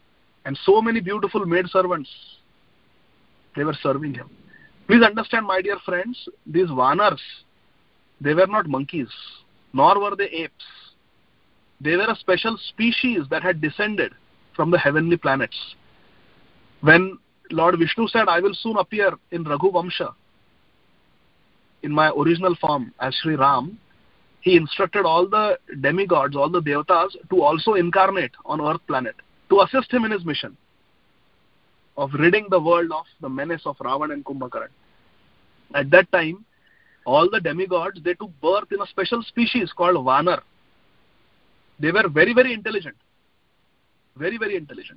And so many beautiful maidservants, they were serving him. Please understand, my dear friends, these Vanars, they were not monkeys, nor were they apes. They were a special species that had descended from the heavenly planets. When Lord Vishnu said, I will soon appear in Raghu Vamsha, in my original form as Sri Ram, he instructed all the demigods, all the devatas to also incarnate on Earth planet to assist him in his mission of ridding the world of the menace of Ravan and Kumbhakaran. At that time, all the demigods, they took birth in a special species called Vanar. They were very, very intelligent. Very, very intelligent.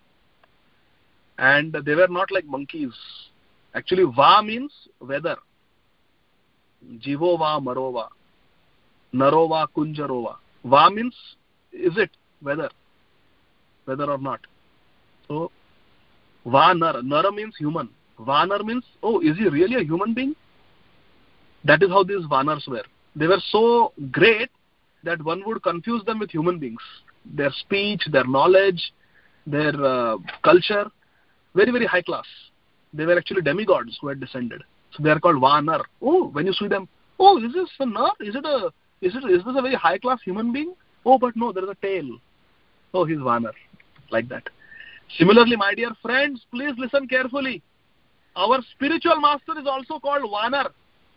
And they were not like monkeys. Actually, Va means weather. Jivova, Marova. Narova, Kunjarova. Va means, is it weather? Whether or not. So, Vanar. Nara means human. Vanar means, oh, is he really a human being? That is how these Vanars were. They were so great that one would confuse them with human beings. Their speech, their knowledge, their culture, very, very high class. They were actually demigods who had descended. So they are called Vanar. Oh, when you see them, oh, is this a Nar? Is this a very high class human being? Oh, but no, there is a tail. Oh, he's Vanar. Like that. Similarly, my dear friends, please listen carefully. Our spiritual master is also called Vanar.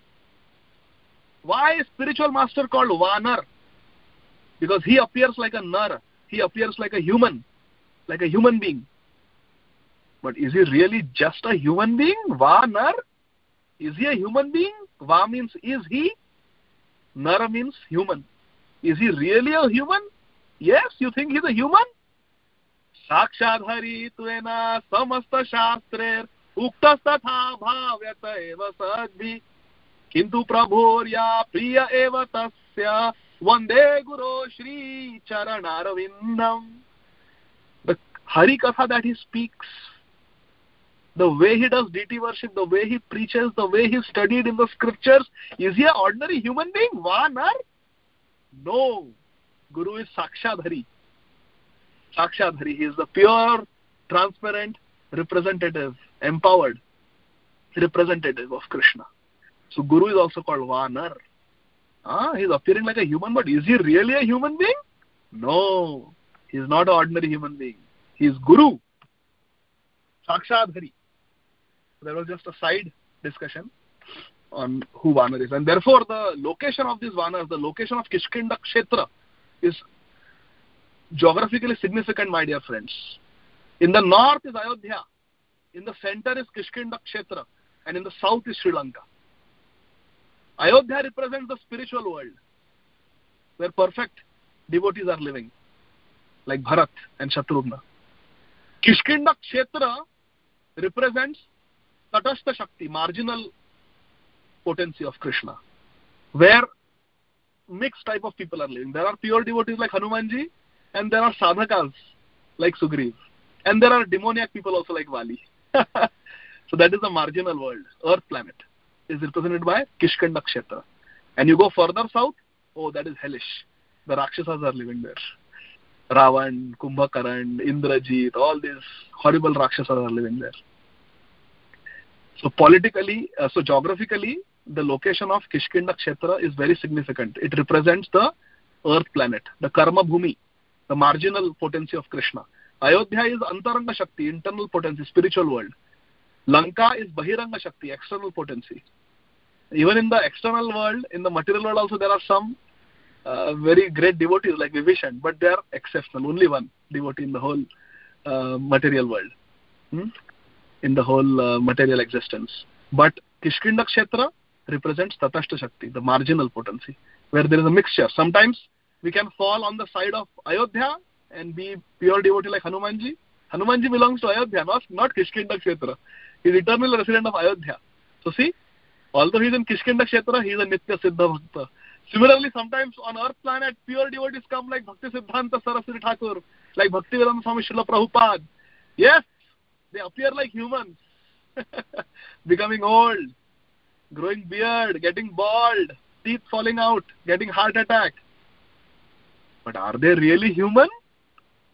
Why is spiritual master called Vanar? Because he appears like a Nar. He appears like a human being. But is he really just a human being? Vanar? Is he a human being? Va means is he? Nar means human. Is he really a human? Yes, you think he's a human? Sakshadhari tuena samasta shastrer uktastatha bhavyata eva sadhi kintu prabhorya priya eva tasya vande guru shri charanarvindam. The Hari Katha that he speaks, the way he does deity worship, the way he preaches, the way he studied in the scriptures, is he an ordinary human being? Vanar? No. Guru is Sakshadhari. Sakshadhari. He is the pure, transparent representative, empowered representative of Krishna. So Guru is also called Vanar. He is appearing like a human, but is he really a human being? No. He is not an ordinary human being. He is Guru. Sakshadhari. There was just a side discussion on who Vanar is. And therefore, the location of these Vanars, the location of Kishkinda Kshetra is geographically significant, my dear friends. In the north is Ayodhya. In the center is Kishkinda Kshetra. And in the south is Sri Lanka. Ayodhya represents the spiritual world, where perfect devotees are living, like Bharat and Shatrugna. Kishkinda Kshetra represents Tatastha Shakti, marginal potency of Krishna, where mixed type of people are living. There are pure devotees like Hanumanji, and there are sadhakas like Sugriv, and there are demoniac people also like Vali. So that is the marginal world. Earth planet is represented by Kishkinda Kshetra. And you go further south, oh, that is hellish. The Rakshasas are living there. Ravan, Kumbhakaran, Indrajit, all these horrible Rakshasas are living there. So geographically, the location of Kishkinda Kshetra is very significant. It represents the earth planet, the Karma Bhumi, the marginal potency of Krishna. Ayodhya is Antaranga Shakti, internal potency, spiritual world. Lanka is Bahiranga Shakti, external potency. Even in the external world, in the material world also, there are some very great devotees like Vibhishan, but they are exceptional. Only one devotee in the whole material world, in the whole material existence. But Kishkinda Kshetra represents Tatastha Shakti, the marginal potency, where there is a mixture. Sometimes we can fall on the side of Ayodhya and be pure devotee like Hanumanji. Hanumanji belongs to Ayodhya, not Kishkinda Kshetra. He is eternal resident of Ayodhya. So see, although he is in Kishkinda Kshetra, he is a Nitya Siddha Bhakta. Similarly, sometimes on earth planet, pure devotees come like Bhakti Siddhanta Saraswati Thakur, like Bhaktivedanta Swami Srila Prabhupada. Yes, they appear like humans, becoming old, growing beard, getting bald, teeth falling out, getting heart attack. But are they really human?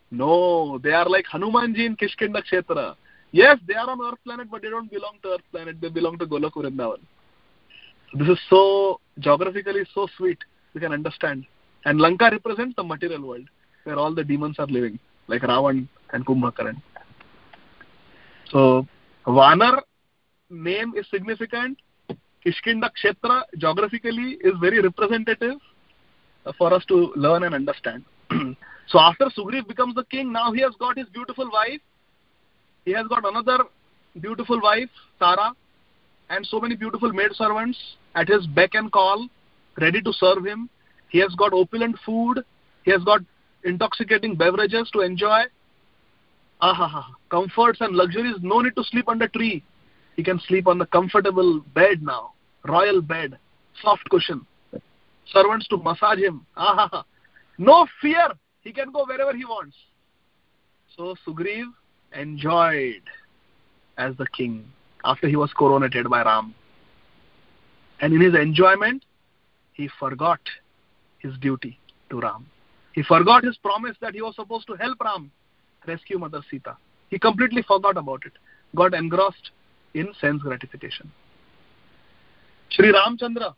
No, they are like Hanumanji in Kishkinda Kshetra. Yes, they are on Earth planet, but they don't belong to Earth planet. They belong to Golok Vrindavan. This is so, geographically so sweet. You can understand. And Lanka represents the material world, where all the demons are living, like Ravan and Kumbhakaran. So, Vanar name is significant. Kishkinda Kshetra geographically is very representative for us to learn and understand. So after Sugriv becomes the king, now he has got his beautiful wife. He has got another beautiful wife, Tara, and so many beautiful maidservants at his beck and call, ready to serve him. He has got opulent food. He has got intoxicating beverages to enjoy. Comforts and luxuries. No need to sleep under tree. He can sleep on the comfortable bed now. Royal bed. Soft cushion. Servants to massage him. No fear. He can go wherever he wants. So Sugriv enjoyed as the king after he was coronated by Ram. And in his enjoyment, he forgot his duty to Ram. He forgot his promise that he was supposed to help Ram rescue Mother Sita. He completely forgot about it. Got engrossed in sense gratification. Shri Ramchandra,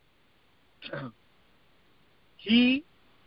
he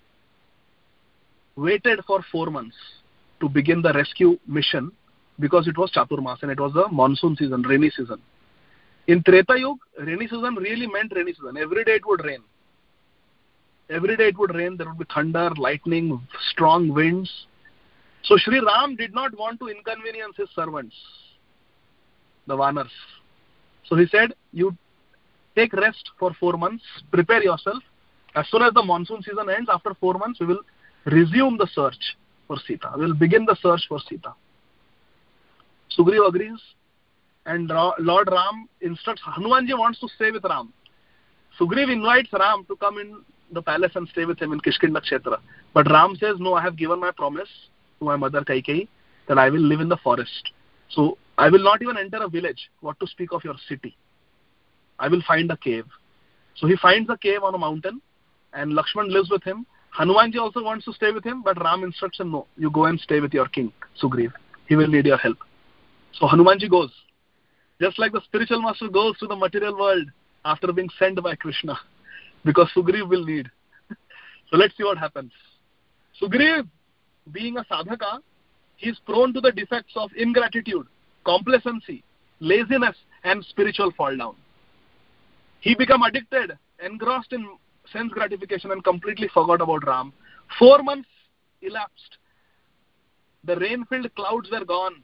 waited for 4 months to begin the rescue mission because it was Chaturmas and it was the monsoon season, rainy season. In Treta Yuga, rainy season really meant rainy season. Every day it would rain. Every day it would rain. There would be thunder, lightning, strong winds. So Shri Ram did not want to inconvenience his servants, the Vanars. So he said, you take rest for 4 months, prepare yourself. As soon as the monsoon season ends, after 4 months, we will resume the search for Sita. We will begin the search for Sita. Sugriv agrees, and Lord Ram instructs, Hanumanji wants to stay with Ram. Sugriv invites Ram to come in the palace and stay with him in Kishkinda Kshetra. But Ram says, no, I have given my promise to my mother Kaikeyi that I will live in the forest. So I will not even enter a village. What to speak of your city? I will find a cave. So he finds a cave on a mountain and Lakshman lives with him. Hanumanji also wants to stay with him, but Ram instructs him, no, you go and stay with your king, Sugriv. He will need your help. So Hanumanji goes. Just like the spiritual master goes to the material world after being sent by Krishna, because Sugriv will need. So let's see what happens. Sugriv, being a sadhaka, he is prone to the defects of ingratitude, complacency, laziness, and spiritual fall down. He became addicted, engrossed in sense gratification, and completely forgot about Ram. 4 months elapsed. The rain-filled clouds were gone.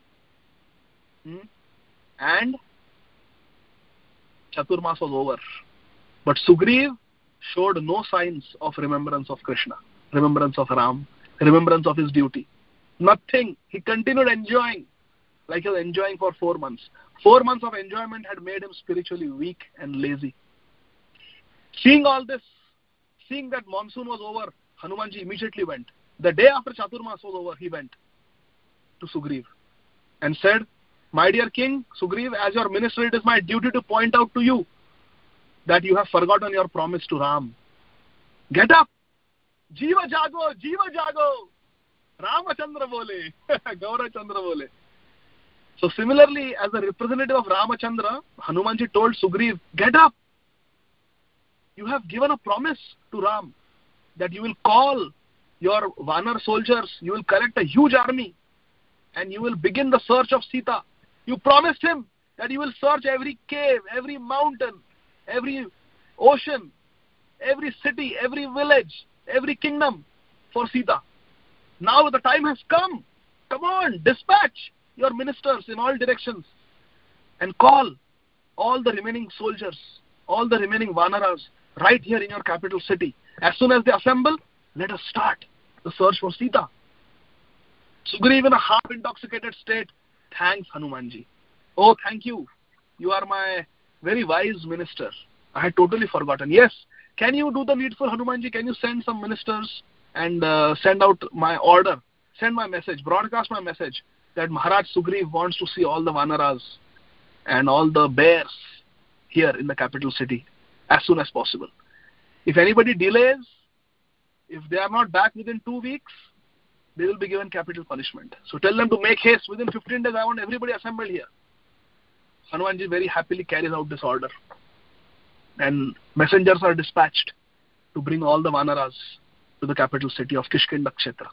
And Chaturmas was over. But Sugriv showed no signs of remembrance of Krishna, remembrance of Ram, remembrance of his duty. Nothing. He continued enjoying like he was enjoying for 4 months. 4 months of enjoyment had made him spiritually weak and lazy. Seeing all this, seeing that monsoon was over, Hanumanji immediately went. The day after Chaturmas was over, he went to Sugriv and said, my dear king, Sugriv, as your minister, it is my duty to point out to you that you have forgotten your promise to Ram. Get up! Jiva jago! Jiva jago! Ramachandra bole! Gaurachandra bole! So similarly, as a representative of Ramachandra, Hanumanji told Sugriv, get up! You have given a promise to Ram that you will call your Vanar soldiers, you will collect a huge army and you will begin the search of Sita. You promised him that you will search every cave, every mountain, every ocean, every city, every village, every kingdom for Sita. Now the time has come. Come on, dispatch your ministers in all directions and call all the remaining soldiers, all the remaining Vanaras right here in your capital city. As soon as they assemble, let us start the search for Sita. Sugriv, in a half-intoxicated state, thanks Hanumanji. Oh, thank you. You are my very wise minister. I had totally forgotten. Yes, can you do the needful, Hanumanji? Can you send some ministers and send out my order, send my message, broadcast my message that Maharaj Sugriv wants to see all the Vanaras and all the bears here in the capital city as soon as possible. If anybody delays, if they are not back within 2 weeks, they will be given capital punishment. So tell them to make haste. Within 15 days, I want everybody assembled here. Hanumanji very happily carries out this order. And messengers are dispatched to bring all the Vanaras to the capital city of Kishkinda Kshetra.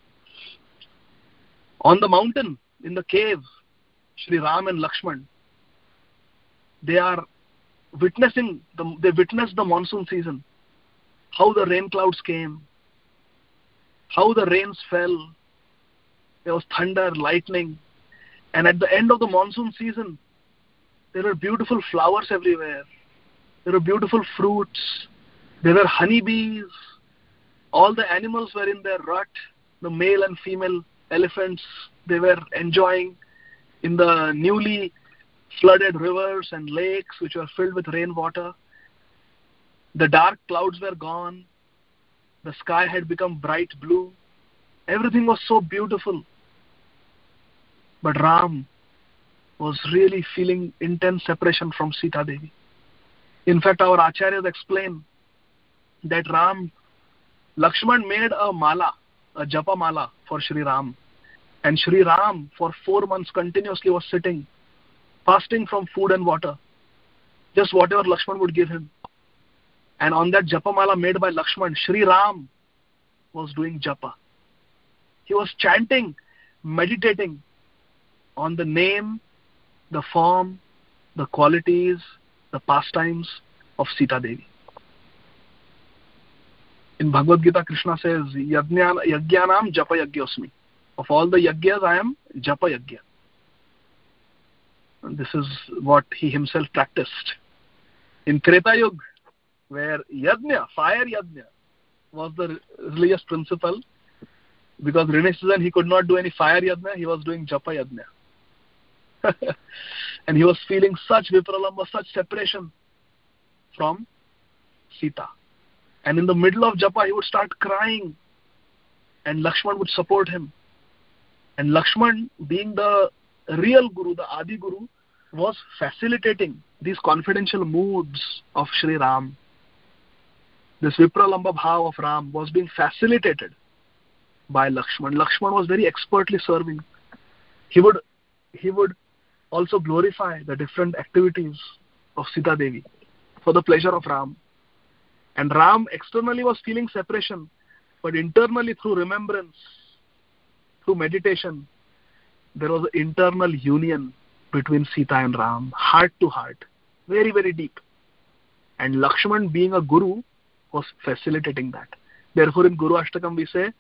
On the mountain, in the cave, Shri Ram and Lakshman, they witness the monsoon season, how the rain clouds came, how the rains fell, there was thunder, lightning, and at the end of the monsoon season, there were beautiful flowers everywhere, there were beautiful fruits, there were honeybees, all the animals were in their rut, the male and female elephants, they were enjoying in the newly flooded rivers and lakes which were filled with rainwater. The dark clouds were gone. The sky had become bright blue. Everything was so beautiful. But Ram was really feeling intense separation from Sita Devi. In fact, our acharyas explain that Lakshman made a mala, a japa mala for Shri Ram. And Shri Ram for 4 months continuously was sitting, fasting from food and water, just whatever Lakshman would give him. And on that japa mala made by Lakshman, Shri Ram was doing japa. He was chanting, meditating on the name, the form, the qualities, the pastimes of Sita Devi. In Bhagavad Gita, Krishna says, Yajnanam japa yagyosmi. Of all the yagyas, I am japa yagya. And this is what he himself practiced. In Treta Yuga, where yajna, fire yajna, was the religious principle, because Rene season he could not do any fire yajna, he was doing japa yajna. And he was feeling such vipralamba, such separation from Sita. And in the middle of japa, he would start crying, and Lakshman would support him. And Lakshman, being the real Guru, the Adi Guru, was facilitating these confidential moods of Shri Ram. This Vipralamba Bhav of Ram was being facilitated by Lakshman. Lakshman was very expertly serving. He would also glorify the different activities of Sita Devi for the pleasure of Ram. And Ram externally was feeling separation, but internally through remembrance, through meditation, there was an internal union between Sita and Ram, heart to heart, very, very deep. And Lakshman, being a guru, was facilitating that. Therefore, in Guru Ashtakam we say,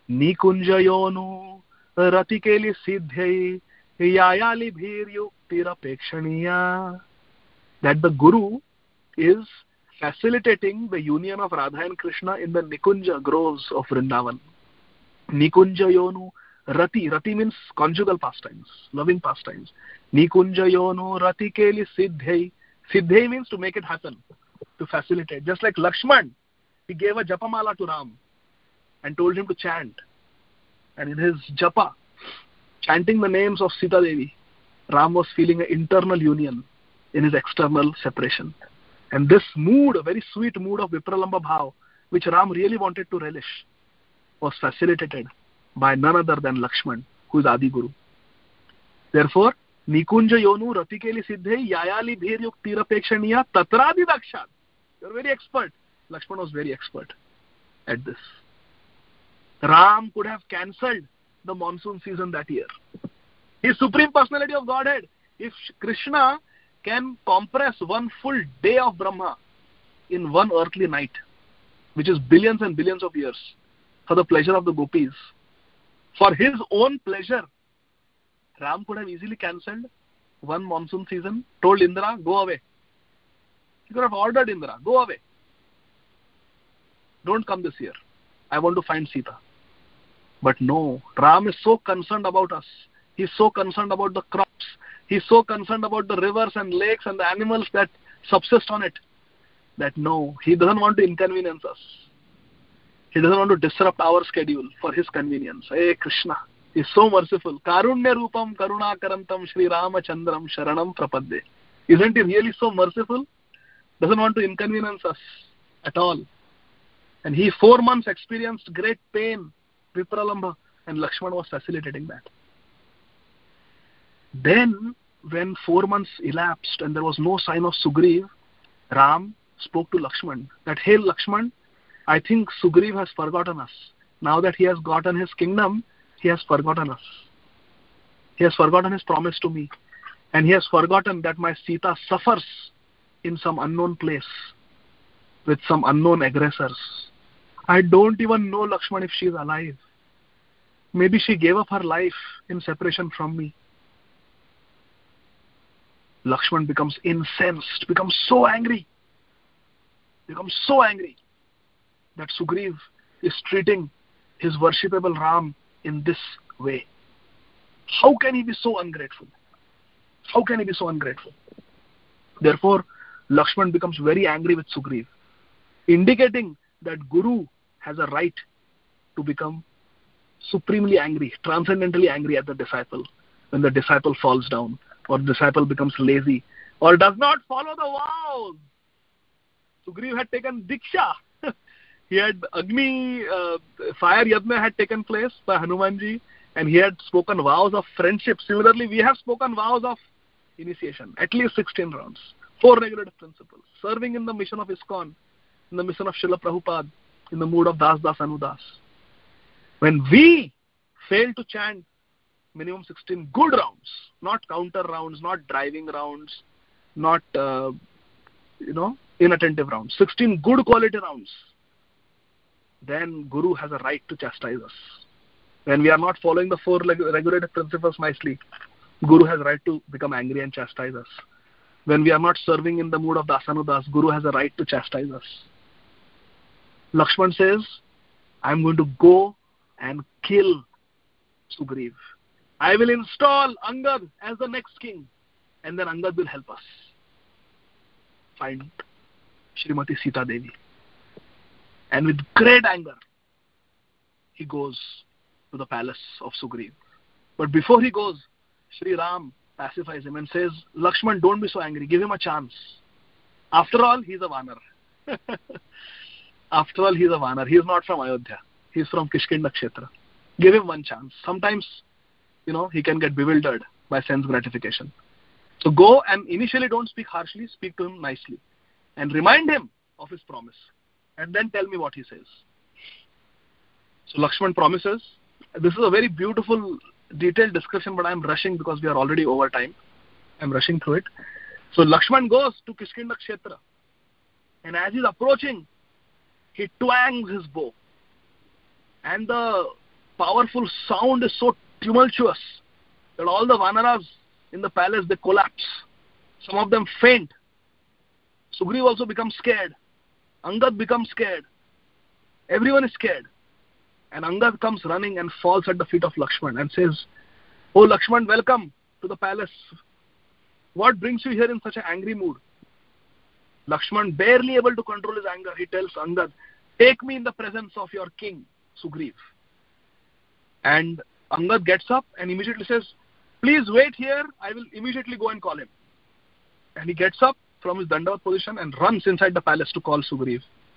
Nikunjayonu ratikeli siddhai yayali bhir yuktira pekshaniya. That the guru is facilitating the union of Radha and Krishna in the Nikunja groves of Vrindavan. Nikunjayonu rati. Rati means conjugal pastimes, loving pastimes. Nikunjayonu ratikeli siddhai. Siddhai means to make it happen, to facilitate. Just like Lakshman, he gave a japamala to Ram and told him to chant. And in his japa, chanting the names of Sita Devi, Ram was feeling an internal union in his external separation. And this mood, a very sweet mood of Vipralamba Bhav, which Ram really wanted to relish, was facilitated by none other than Lakshman, who is Adi Guru. Therefore, Nikunja Yonu Ratikeli Siddhe Yayali Bhir Yuk Tirapekshaniya Tatradi Dakshat. You are very expert. Lakshman was very expert at this. Ram could have cancelled the monsoon season that year. His Supreme Personality of Godhead, if Krishna can compress one full day of Brahma in one earthly night, which is billions and billions of years, for the pleasure of the gopis, for his own pleasure, Ram could have easily cancelled one monsoon season, told Indra, go away. He could have ordered Indra, go away. Don't come this year. I want to find Sita. But no, Ram is so concerned about us. He's so concerned about the crops. He's so concerned about the rivers and lakes and the animals that subsist on it, that no, he doesn't want to inconvenience us. He doesn't want to disrupt our schedule for his convenience. Hey Krishna, he's so merciful. Karunya Rupam Karuna Karantam Shri Ramachandram Sharanam Prapadde. Isn't he really so merciful? Doesn't want to inconvenience us at all. And he 4 months experienced great pain, Vipralamba, and Lakshman was facilitating that. Then, when 4 months elapsed and there was no sign of Sugriv, Ram spoke to Lakshman that, hey Lakshman, I think Sugriv has forgotten us. Now that he has gotten his kingdom, he has forgotten us. He has forgotten his promise to me. And he has forgotten that my Sita suffers in some unknown place with some unknown aggressors. I don't even know, Lakshman, if she is alive. Maybe she gave up her life in separation from me. Lakshman becomes incensed, becomes so angry that Sugriv is treating his worshipable Ram in this way. How can he be so ungrateful? How can he be so ungrateful? Therefore, Lakshman becomes very angry with Sugriv, indicating that Guru has a right to become supremely angry, transcendently angry at the disciple when the disciple falls down, or the disciple becomes lazy, or does not follow the vows. Sugriv had taken Diksha. He had Agni, fire yajna had taken place by Hanumanji, and he had spoken vows of friendship. Similarly, we have spoken vows of initiation, at least 16 rounds, 4 regulative principles, serving in the mission of ISKCON, in the mission of Srila Prabhupada, in the mood of Das Das Anudas. When we fail to chant minimum 16 good rounds, not counter rounds, not driving rounds, not inattentive rounds, 16 good quality rounds, then Guru has a right to chastise us. When we are not following the 4 regulative principles nicely, Guru has a right to become angry and chastise us. When we are not serving in the mood of Dasanudas, Guru has a right to chastise us. Lakshman says, I am going to go and kill Sugriv. I will install Angad as the next king, and then Angad will help us find Srimati Sita Devi. And with great anger, he goes to the palace of Sugriv. But before he goes, Sri Ram pacifies him and says, Lakshman, don't be so angry. Give him a chance. After all, he's a Vanar. After all, he's a Vanar. He is not from Ayodhya. He's from Kishkinda Kshetra. Give him one chance. Sometimes, he can get bewildered by sense gratification. So go and initially don't speak harshly. Speak to him nicely. And remind him of his promise. And then tell me what he says. So Lakshman promises. This is a very beautiful, detailed description, but I'm rushing because we are already over time. I'm rushing through it. So Lakshman goes to Kishkinda Kshetra. And as he's approaching, he twangs his bow. And the powerful sound is so tumultuous that all the Vanaras in the palace, they collapse. Some of them faint. Sugriv also becomes scared. Angad becomes scared. Everyone is scared. And Angad comes running and falls at the feet of Lakshman and says, Oh Lakshman, welcome to the palace. What brings you here in such an angry mood? Lakshman, barely able to control his anger, he tells Angad, take me in the presence of your king, Sugriv. And Angad gets up and immediately says, please wait here, I will immediately go and call him. And he gets up from his Dandavat position and runs inside the palace to call Sugriv.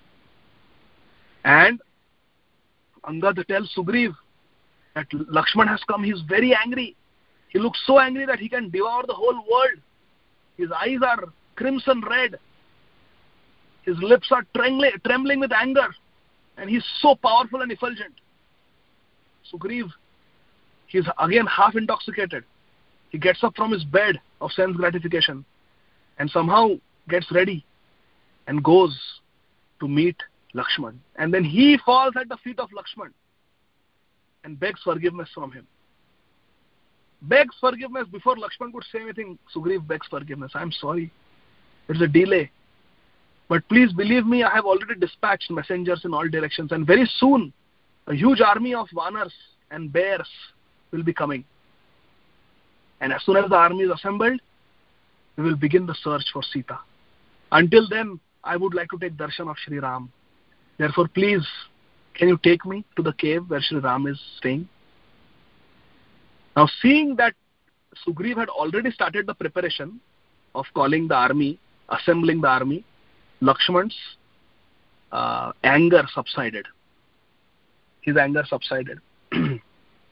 And Angad tells Sugriv that Lakshman has come. He is very angry. He looks so angry that he can devour the whole world. His eyes are crimson red. His lips are trembling with anger. And he is so powerful and effulgent. Sugriv, he is again half intoxicated. He gets up from his bed of sense gratification and somehow gets ready and goes to meet Lakshman. And then he falls at the feet of Lakshman and begs forgiveness from him. Begs forgiveness before Lakshman could say anything. Sugriv begs forgiveness. I am sorry. There's a delay. But please believe me, I have already dispatched messengers in all directions, and very soon a huge army of Vanars and bears will be coming. And as soon as the army is assembled, we will begin the search for Sita. Until then, I would like to take darshan of Sri Ram. Therefore, please, can you take me to the cave where Sri Ram is staying? Now, seeing that Sugriv had already started the preparation of calling the army, assembling the army, Lakshman's anger subsided. His anger subsided.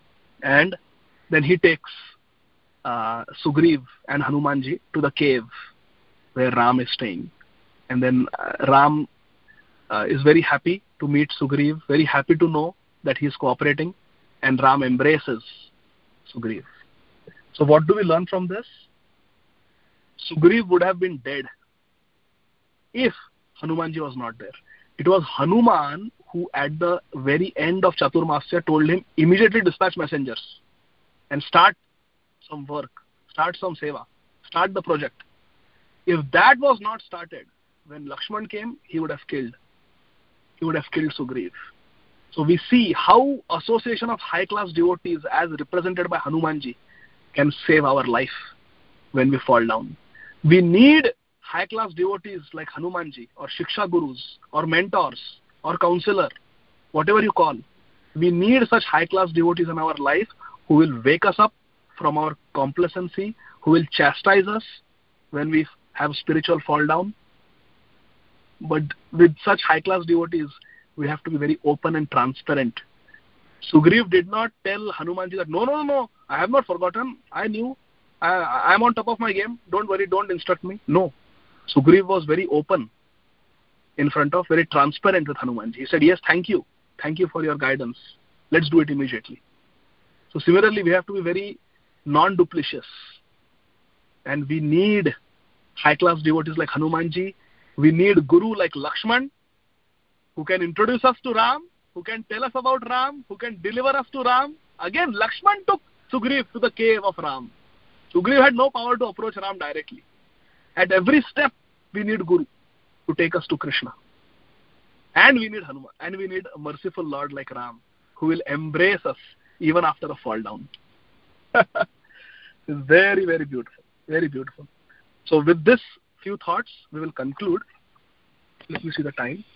And then he takes Sugriv and Hanumanji to the cave where Ram is staying. And then Ram is very happy to meet Sugriv, very happy to know that he is cooperating, and Ram embraces Sugriv. So what do we learn from this? Sugriv would have been dead if Hanumanji was not there. It was Hanuman who at the very end of Chaturmasya told him, immediately dispatch messengers and start some work, start some seva, start the project. If that was not started, when Lakshman came, he would have killed Sugriv. So we see how association of high-class devotees as represented by Hanumanji can save our life when we fall down. We need high-class devotees like Hanumanji or Shiksha Gurus or mentors or counselor, whatever you call. We need such high-class devotees in our life who will wake us up from our complacency, who will chastise us when we have spiritual fall down. But with such high-class devotees, we have to be very open and transparent. Sugriv did not tell Hanumanji that, no, I have not forgotten. I knew. I am on top of my game. Don't worry, don't instruct me. No. Sugriv was very open in front of, very transparent with Hanumanji. He said, yes, thank you. Thank you for your guidance. Let's do it immediately. So similarly, we have to be very non-duplicitous. And we need high-class devotees like Hanumanji. We need Guru like Lakshman, who can introduce us to Ram, who can tell us about Ram, who can deliver us to Ram. Again, Lakshman took Sugriv to the cave of Ram. Sugriv had no power to approach Ram directly. At every step, we need Guru to take us to Krishna. And we need Hanuman. And we need a merciful Lord like Ram, who will embrace us even after a fall down. It's very, very beautiful. Very beautiful. So with this few thoughts, we will conclude. Let me see the time.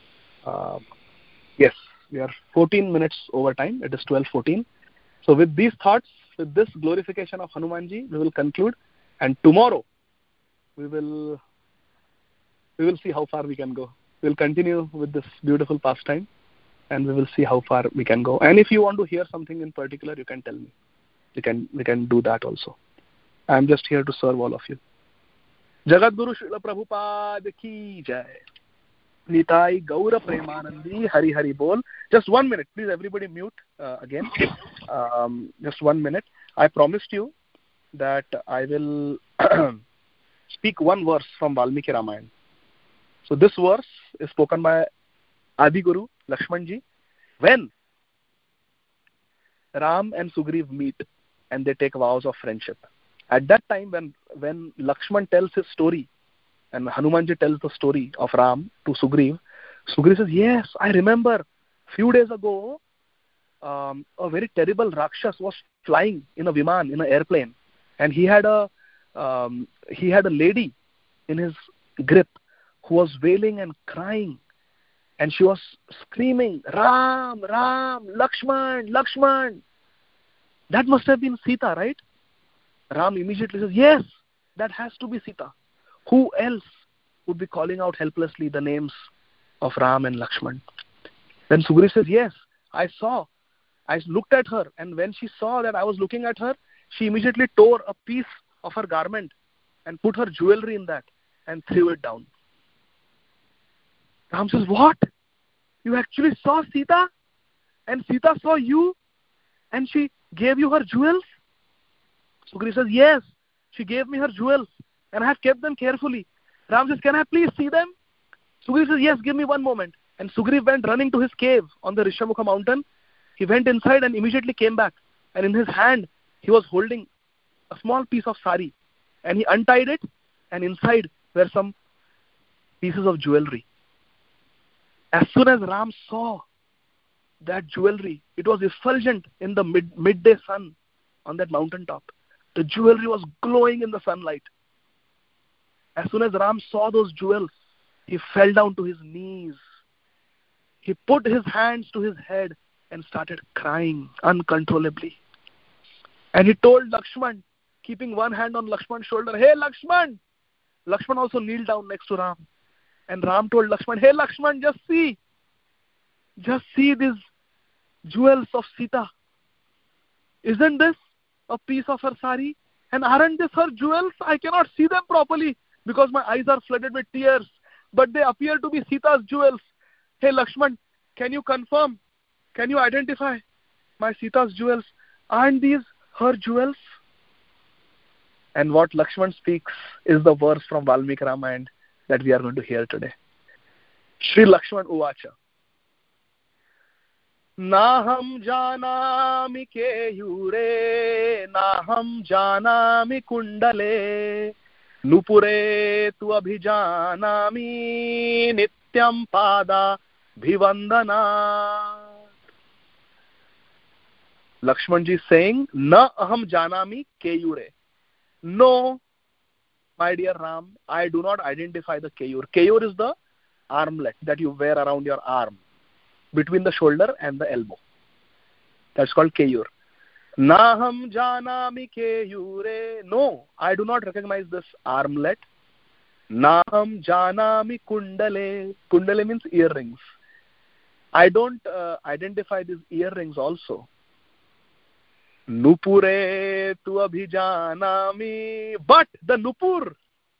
Yes, we are 14 minutes over time. It is 12:14. So with these thoughts, with this glorification of Hanumanji, we will conclude. And tomorrow, we will see how far we can go. We will continue with this beautiful pastime, and we will see how far we can go. And if you want to hear something in particular, you can tell me. We can do that also. I am just here to serve all of you. Jagat Guru Srila Prabhupada ki jai. Nitai Gaura Premanandi Hari Hari Bol. Just 1 minute, please. Everybody mute again. Just 1 minute. I promised you that I will speak one verse from Valmiki Ramayana. So this verse is spoken by Adi Guru Lakshmanji when Ram and Sugriv meet and they take vows of friendship. At that time, when Lakshman tells his story and Hanumanji tells the story of Ram to Sugriv, Sugriv says, yes, I remember few days ago, a very terrible Rakshas was flying in a Viman, in an airplane, and he had a lady in his grip who was wailing and crying, and she was screaming, Ram, Ram, Lakshman, Lakshman. That must have been Sita, right? Ram immediately says, yes, that has to be Sita. Who else would be calling out helplessly the names of Ram and Lakshman? Then Sugriv says, yes, I looked at her, and when she saw that I was looking at her, she immediately tore a piece of her garment and put her jewelry in that and threw it down. Ram says, what? You actually saw Sita? And Sita saw you? And she gave you her jewels? Sugriv says, yes, she gave me her jewels, and I have kept them carefully. Ram says, can I please see them? Sugriv says, yes, give me one moment. And Sugriv went running to his cave on the Rishyamukha mountain. He went inside and immediately came back. And in his hand, he was holding a small piece of sari. And he untied it, and inside were some pieces of jewelry. As soon as Ram saw that jewelry, it was effulgent in the midday sun on that mountaintop. The jewelry was glowing in the sunlight. As soon as Ram saw those jewels, he fell down to his knees. He put his hands to his head and started crying uncontrollably. And he told Lakshman, keeping one hand on Lakshman's shoulder, hey Lakshman! Lakshman also kneeled down next to Ram. And Ram told Lakshman, hey Lakshman, just see these jewels of Sita. Isn't this a piece of her sari? And aren't these her jewels? I cannot see them properly because my eyes are flooded with tears, but they appear to be Sita's jewels. Hey Lakshman, can you confirm? Can you identify my Sita's jewels? Aren't these her jewels? And what Lakshman speaks is the verse from Valmiki Ramayana that we are going to hear today. Shri Lakshman Uvacha. Naham janami keyure, naham janami kundale, nupure tu abhijanami, nityam pada bhivandana. Lakshmanji is saying, Na aham janami keyure. No, my dear Ram, I do not identify the keyur. Keyur is the armlet that you wear around your arm, between the shoulder and the elbow. That's called keyur. Naham janami keyure. No, I do not recognize this armlet. Naham janami kundale. Kundale means earrings. I don't identify these earrings also. Nupure tu abhijanami. But the nupur,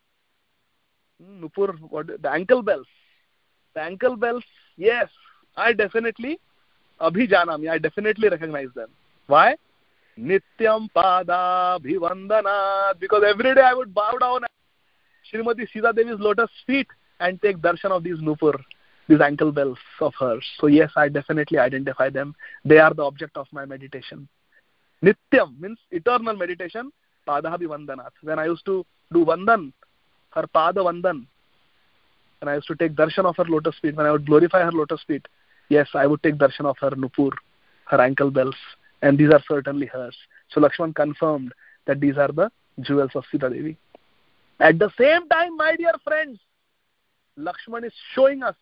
what, the ankle bells. The ankle bells, yes, I definitely recognize them. Why? Nityam pada bhivandana. Because every day I would bow down at Srimati Sita Devi's lotus feet and take darshan of these nupur, these ankle bells of hers. So yes, I definitely identify them. They are the object of my meditation. Nityam means eternal meditation. Padaha bhivandanat. When I used to do vandan, her pada vandan, and I used to take darshan of her lotus feet, when I would glorify her lotus feet, yes, I would take darshan of her nupur, her ankle bells, and these are certainly hers. So Lakshman confirmed that these are the jewels of Sita Devi. At the same time, my dear friends, Lakshman is showing us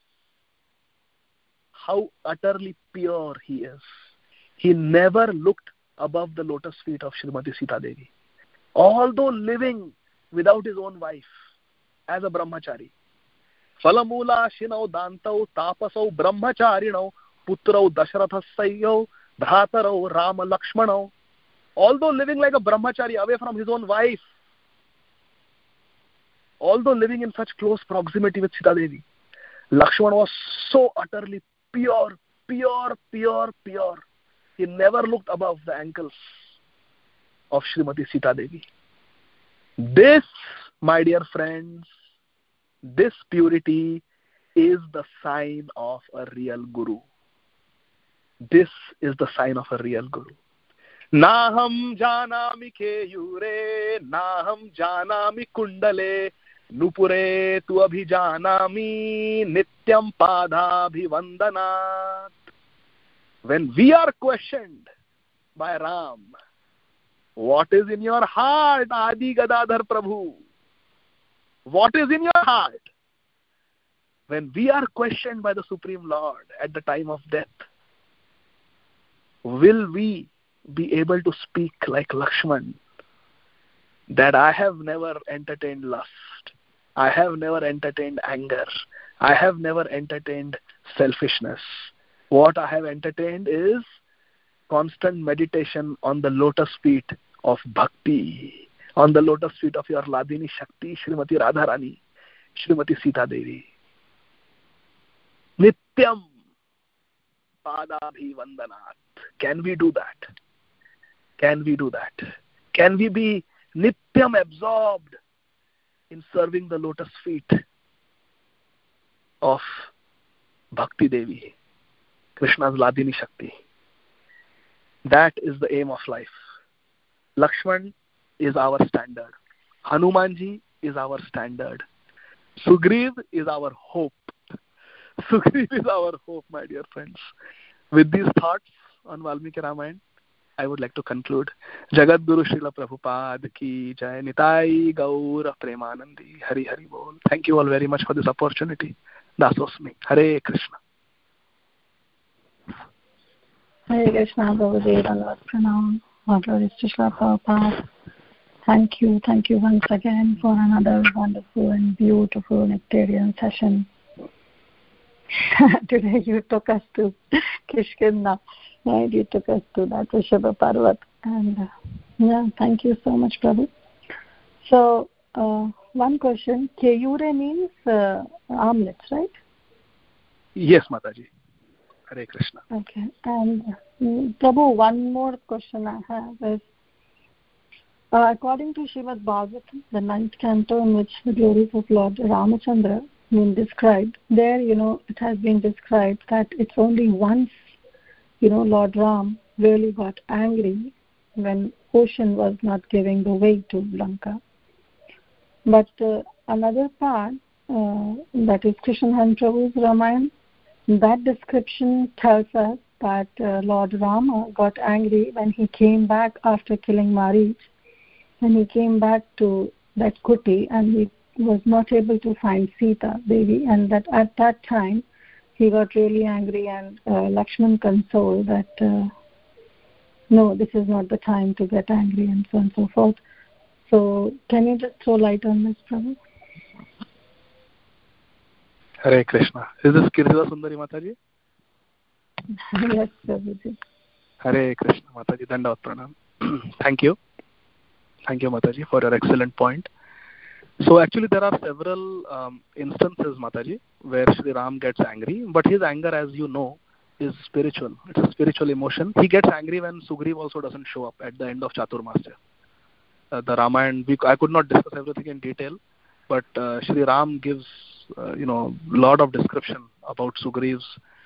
how utterly pure he is. He never looked above the lotus feet of Srimati Sita Devi. Although living without his own wife as a brahmachari. Falamula shinau dantau tapasau brahmacharinau putrau dasharathasayau dhatarau rama lakshmanau. Although living like a brahmachari away from his own wife, although living in such close proximity with Sita Devi, Lakshman was so utterly pure. He never looked above the ankles of Srimati Sita Devi. This, my dear friends, this purity is the sign of a real guru. This is the sign of a real guru. Naham janami keyure, naham janami kundale, nupure tu abhijanami, nityam pada bhivandanat. When we are questioned by Ram, what is in your heart, Adi Gadadhar Prabhu? What is in your heart? When we are questioned by the Supreme Lord at the time of death, will we be able to speak like Lakshman, that I have never entertained lust, I have never entertained anger, I have never entertained selfishness. What I have entertained is constant meditation on the lotus feet of bhakti, on the lotus feet of your Ladini Shakti, Srimati Radharani, Srimati Sita Devi. Nityam Padabhi Vandanat. Can we do that? Can we do that? Can we be Nityam absorbed in serving the lotus feet of Bhakti Devi, Krishna's Ladini Shakti? That is the aim of life. Lakshman is our standard. Hanumanji is our standard. Sugriv is our hope. Sugriv is our hope, my dear friends. With these thoughts on Valmiki Ramayana, I would like to conclude. Jagat Guru Srila Prabhupada ki jai. Nitai Gaura Premanandi. Hari Hari Bol. Thank you all very much for this opportunity. Dasosmi. Hare Krishna. Hare Krishna, Prabhudev, Lord Pranam. All glories to Srila Prabhupada. Thank you once again for another wonderful and beautiful nectarian session. Today you took us to Kishkinda, right? You took us to that Rishabha Parvat. And thank you so much, Prabhu. So, one question: Keyure means armlets, right? Yes, Mataji. Hare Krishna. Okay. And Prabhu, one more question I have is, according to Srimad Bhagavatam, the 9th canto in which the glories of Lord Ramachandra been described, there, it has been described that it's only once, Lord Ram really got angry when ocean was not giving the way to Lanka. But another part, that is Krishnamurti Prabhu's Ramayana, that description tells us that Lord Rama got angry when he came back after killing Marich, and he came back to that kuti, and he was not able to find Sita Devi, and that at that time he got really angry, and Lakshman consoled that no, this is not the time to get angry, and so on and so forth. So can you just throw light on this, Prabhu? Hare Krishna. Is this Kirtida Sundari Mataji? Yes, Prabhuji. Hare Krishna Mataji. Dandavat Pranam. Thank you. Thank you, Mataji, for your excellent point. So actually there are several instances, Mataji, where Shri Ram gets angry, but his anger, as you know, is spiritual. It's a spiritual emotion. He gets angry when Sugriv also doesn't show up at the end of Chaturmasya. The Ramayana, I could not discuss everything in detail, but Shri Ram gives lot of description about Sugriv's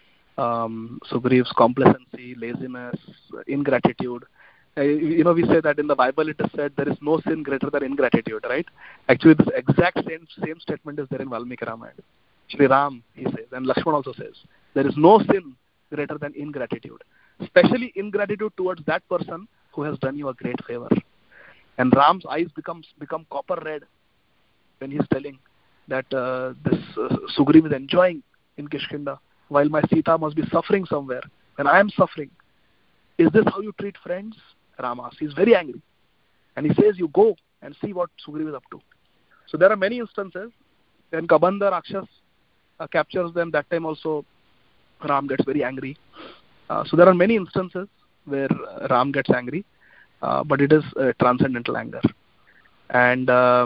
complacency, laziness, ingratitude. We say that in the Bible it is said there is no sin greater than ingratitude, right? Actually, this exact same statement is there in Valmiki Ramayana. Shri Ram, he says, and Lakshman also says, there is no sin greater than ingratitude, especially ingratitude towards that person who has done you a great favor. And Ram's eyes become copper red when he's telling that this Sugriv is enjoying in Kishkinda while my Sita must be suffering somewhere and I am suffering. Is this how you treat friends? Ram asks. He's very angry. And he says, you go and see what Sugriv is up to. So there are many instances. When Kabandha Rakshas captures them, that time also Ram gets very angry. So there are many instances where Ram gets angry, but it is transcendental anger. And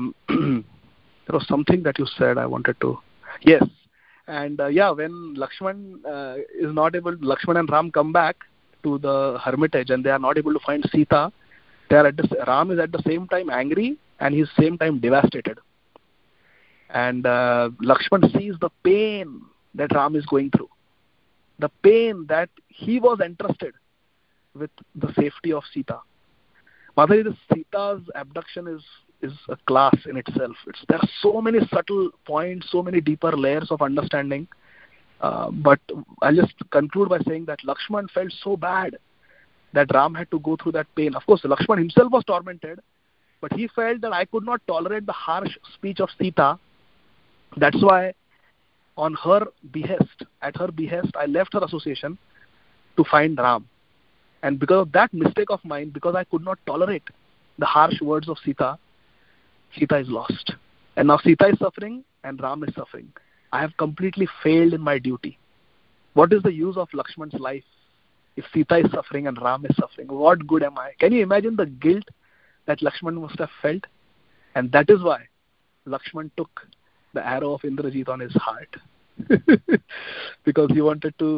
there was something that you said I wanted to... Yes. And when Lakshman is not able... Lakshman and Ram come back to the hermitage and they are not able to find Sita. Ram is at the same time angry and he's same time devastated. And Lakshman sees the pain that Ram is going through. The pain that he was entrusted with the safety of Sita. Mother, this Sita's abduction is a class in itself. There are so many subtle points, so many deeper layers of understanding. But I'll just conclude by saying that Lakshman felt so bad that Ram had to go through that pain. Of course, Lakshman himself was tormented, but he felt that I could not tolerate the harsh speech of Sita. That's why at her behest, I left her association to find Ram. And because of that mistake of mine, because I could not tolerate the harsh words of Sita, Sita is lost. And now Sita is suffering and Ram is suffering. I have completely failed in my duty. What is the use of Lakshman's life if Sita is suffering and Ram is suffering? What good am I? Can you imagine the guilt that Lakshman must have felt? And that is why Lakshman took the arrow of Indrajit on his heart. Because he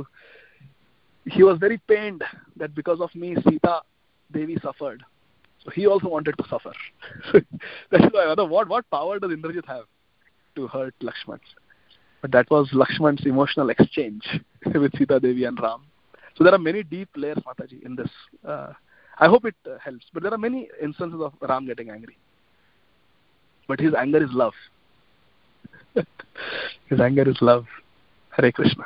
was very pained that because of me, Sita Devi suffered. So he also wanted to suffer. That is why, what power does Indrajit have to hurt Lakshman? But that was Lakshman's emotional exchange with Sita Devi and Ram. So there are many deep layers, Mataji, in this. I hope it helps. But there are many instances of Ram getting angry. But his anger is love. His anger is love. Hare Krishna.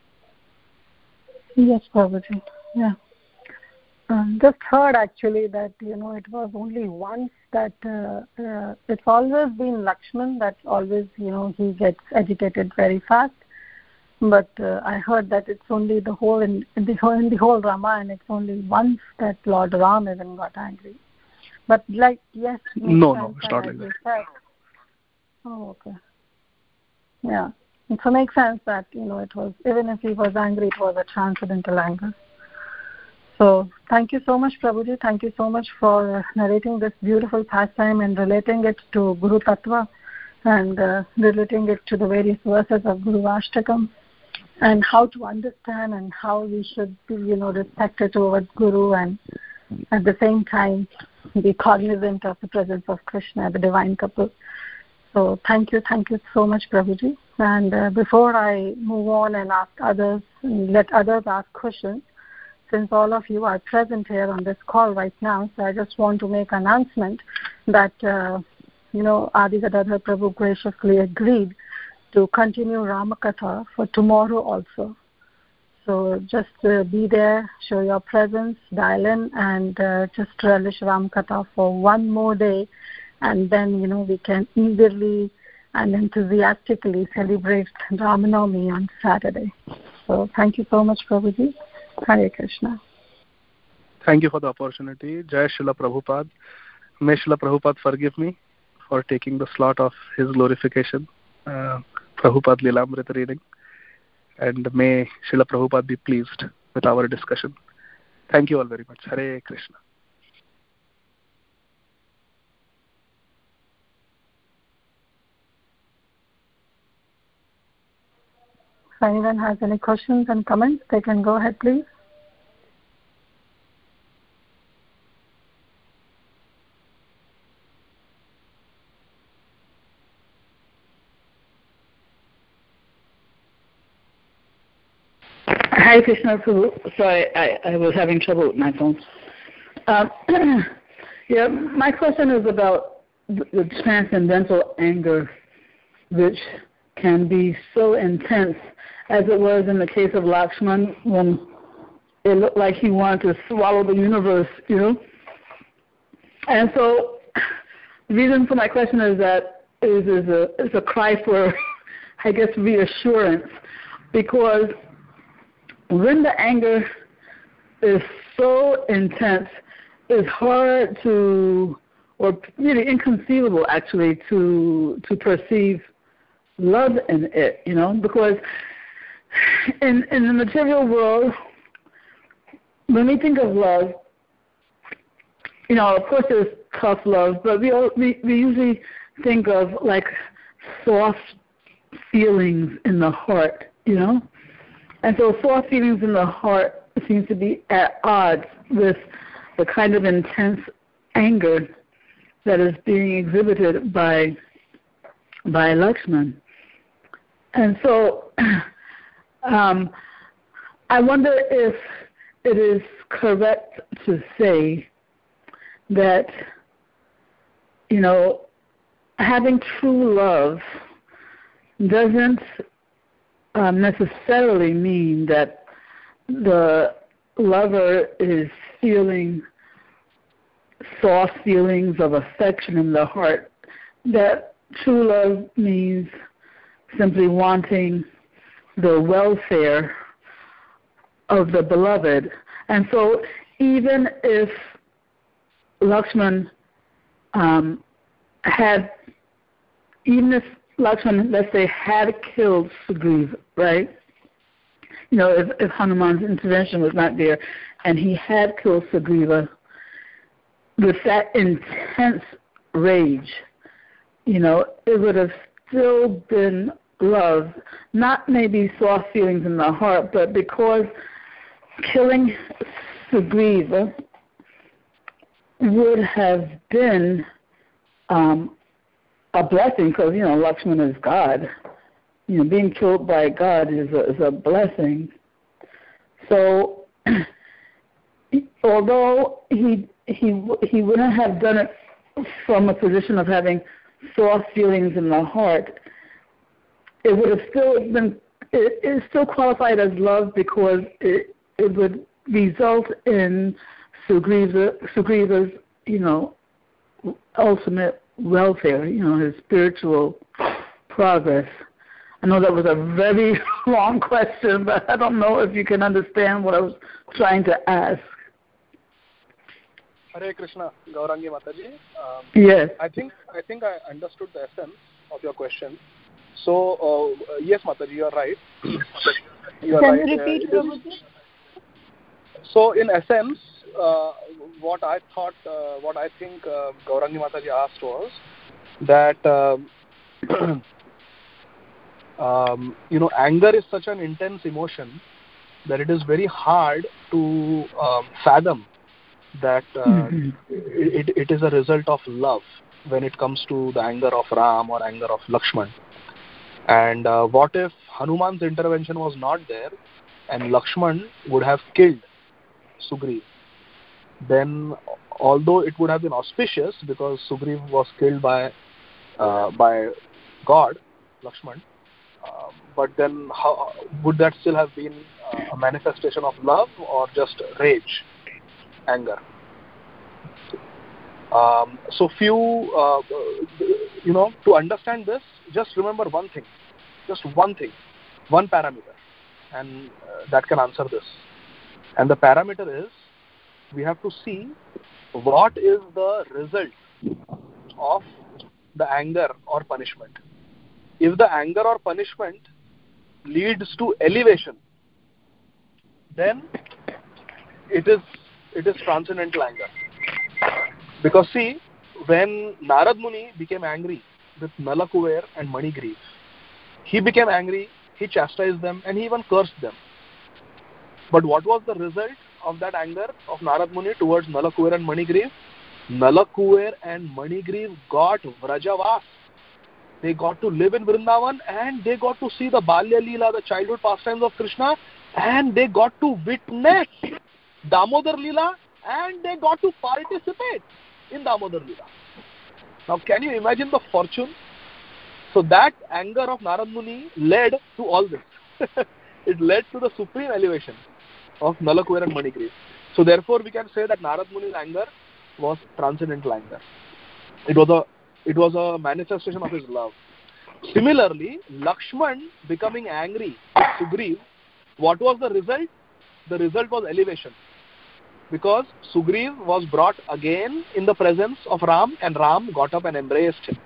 Yes, Prabhuji. Yeah. Just heard actually that, it was only once that it's always been Lakshman that always, he gets agitated very fast. But I heard that it's only in the whole Ramayana, it's only once that Lord Ram even got angry. But yes. No, it's not like that. Said. Oh, okay. Yeah. So it makes sense that, it was, even if he was angry, it was a transcendental anger. So thank you so much, Prabhuji. Thank you so much for narrating this beautiful pastime and relating it to Guru Tattva and relating it to the various verses of Guru Ashtakam and how to understand and how we should be, respected towards Guru and at the same time be cognizant of the presence of Krishna, the divine couple. So thank you so much, Prabhuji. And before I move on and ask others, let others ask questions, since all of you are present here on this call right now, so I just want to make an announcement that, Adi Gadadhar Prabhu graciously agreed to continue Ramakatha for tomorrow also. So just be there, show your presence, dial in, and just relish Ramakatha for one more day, and then, we can eagerly and enthusiastically celebrate Ramanavami on Saturday. So thank you so much, Prabhuji. Hare Krishna. Thank you for the opportunity. Jai Srila Prabhupada. May Srila Prabhupada forgive me for taking the slot of his glorification, Prabhupada Lilamrita reading. And may Srila Prabhupada be pleased with our discussion. Thank you all very much. Hare Krishna. If anyone has any questions and comments, they can go ahead, please. Hare Krishna, Prabhu. Sorry, I was having trouble with my phone. My question is about the transcendental anger, which can be so intense, as it was in the case of Lakshman, when it looked like he wanted to swallow the universe, And so the reason for my question is that it's a cry for, I guess, reassurance, because when the anger is so intense, it's hard to, or really inconceivable actually, to perceive love in it, because in the material world, when we think of love, of course there's tough love, but we usually think of like soft feelings in the heart, And so soft feelings in the heart seems to be at odds with the kind of intense anger that is being exhibited by Lakshman. And so I wonder if it is correct to say that, having true love doesn't necessarily mean that the lover is feeling soft feelings of affection in the heart. That true love means simply wanting the welfare of the beloved. And so even if Lakshman Lakshman, let's say, had killed Sugriva, right? If Hanuman's intervention was not there and he had killed Sugriva, with that intense rage, it would have still been love, not maybe soft feelings in the heart, but because killing Sugriva would have been a blessing, because Lakshman is God. Being killed by God is a blessing. So, although he wouldn't have done it from a position of having soft feelings in the heart, it would have still been. It is still qualified as love because it would result in Sugriva's ultimate welfare, his spiritual progress. I know that was a very long question, but I don't know if you can understand what I was trying to ask. Hare Krishna, Gaurangi Mataji. Yes. I think I understood the essence of your question. So, yes, Mataji, you are right. Can you repeat, Prabhuji? So in essence, what I think Gaurangi Mataji asked was that anger is such an intense emotion that it is very hard to fathom that it is a result of love when it comes to the anger of Ram or anger of Lakshman. And what if Hanuman's intervention was not there and Lakshman would have killed Sugriv? Then, although it would have been auspicious because Sugriv was killed by God, Lakshman, but then how would that still have been a manifestation of love or just rage, anger? So to understand this, just remember one thing, one parameter, and that can answer this. And the parameter is, we have to see what is the result of the anger or punishment. If the anger or punishment leads to elevation, then it is transcendental anger. Because see, when Narad Muni became angry with Nala Kuber and Manigriv, he became angry, he chastised them, and he even cursed them. But what was the result of that anger of Narad Muni towards Nala Kuber and Manigriv? Nala Kuber and Manigriv got Vrajavas. They got to live in Vrindavan, and they got to see the Balya Leela, the childhood pastimes of Krishna, and they got to witness Damodar Leela, and they got to participate in Damodar Leela. Now, can you imagine the fortune? So that anger of Narad Muni led to all this. It led to the supreme elevation of Nala Kuber and Manigriv. So therefore, we can say that Narad Muni's anger was transcendental anger. It was a manifestation of his love. Similarly, Lakshman becoming angry with Sugriv, what was the result? The result was elevation. Because Sugriv was brought again in the presence of Ram, and Ram got up and embraced him.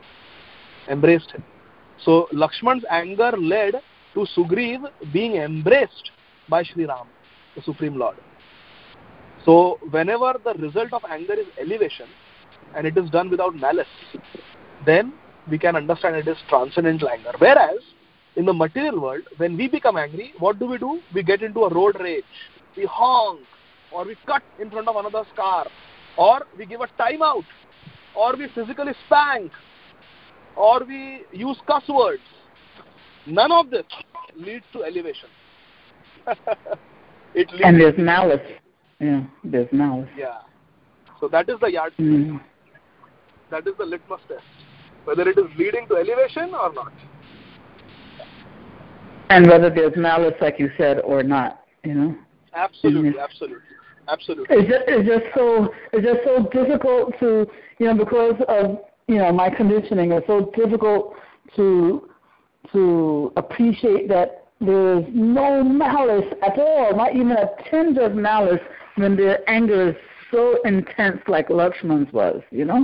So Lakshman's anger led to Sugriv being embraced by Shri Ram, the Supreme Lord. So whenever the result of anger is elevation, and it is done without malice, then we can understand it is transcendental anger. Whereas in the material world, when we become angry, what do? We get into a road rage. We honk, or we cut in front of another's car, or we give a timeout, or we physically spank, or we use cuss words. None of this leads to elevation. And there's malice. Yeah, there's malice. Yeah. So that is the yardstick. That is the litmus test, whether it is leading to elevation or not. And whether there's malice, like you said, or not, Absolutely. It's just so difficult to, because of, my conditioning, it's so difficult to appreciate that there is no malice at all, not even a tinge of malice when their anger is so intense like Lakshman's was,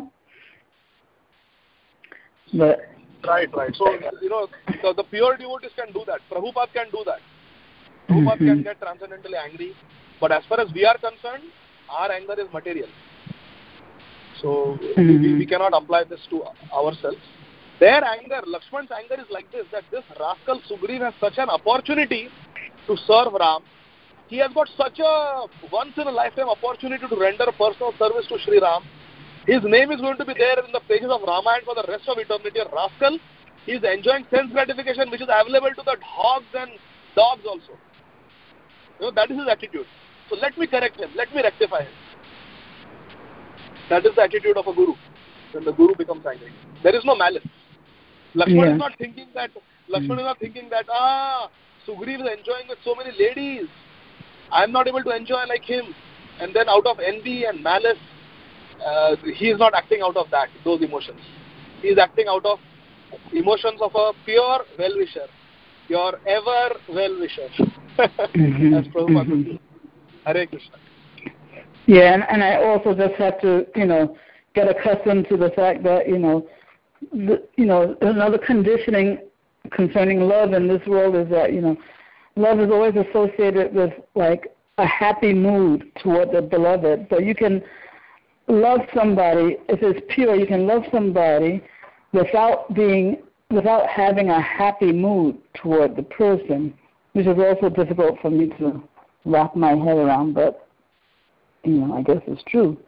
But Right. So, the pure devotees can do that. Prabhupada can do that. Prabhupada can get transcendentally angry. But as far as we are concerned, our anger is material. So, we cannot apply this to ourselves. Their anger, Lakshman's anger is like this, that this rascal Sugriv has such an opportunity to serve Ram. He has got such a once-in-a-lifetime opportunity to render personal service to Sri Ram. His name is going to be there in the pages of Ramayana for the rest of eternity. A rascal, he is enjoying sense gratification which is available to the hogs and dogs also. That is his attitude. So let me correct him. Let me rectify him. That is the attitude of a guru. When the guru becomes angry, there is no malice. Lakshman is not thinking that. Sugriv is enjoying with so many ladies. I am not able to enjoy like him. And then out of envy and malice, he is not acting out of those emotions. He is acting out of emotions of a pure well-wisher, your ever well-wisher. As Prabhupada would do. Hare Krishna. Yeah, and I also just have to, get accustomed to the fact that, another conditioning concerning love in this world is that, love is always associated with, like, a happy mood toward the beloved. So you can love somebody, if it's pure, you can love somebody without having a happy mood toward the person, which is also difficult for me to wrap my head around, but I guess it's true.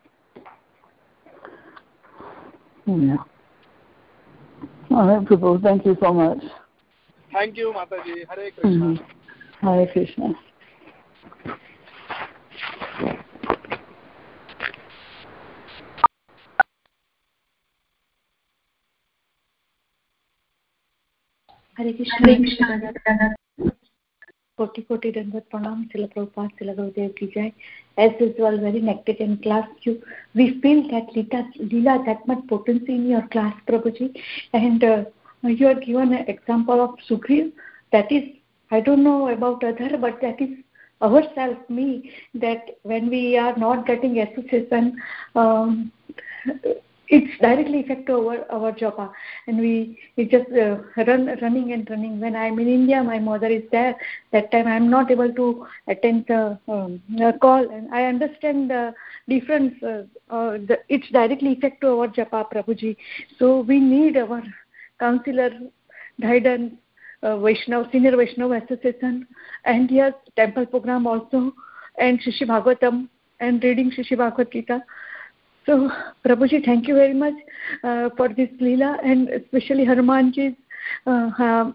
Yeah. All right, Prabhu, thank you so much. Thank you, Mataji. Hare Krishna. Hare Krishna. Hare Krishna. Koti Dandavat Pranam, Srila Prabhupada, Srila Gurudev Ki Jai. As usual, very nectar in class. We feel that Leela, that much potency in your class, Prabhuji. And you are given an example of Sugriv. That is, I don't know about other, but that is ourselves, me, that when we are not getting association, it's directly affect our japa, and we just running and running. When I'm in India, my mother is there. That time I'm not able to attend the call, and I understand the difference. It's directly affect to our japa, Prabhuji. So we need our counselor, guidance, Vaishnav, Senior Vaishnav Association, and yes, temple program also, and Shishi Bhagavatam, and reading Shishi Bhagavad Gita. So, Prabhuji, thank you very much for this Leela, and especially Hanumanji's, how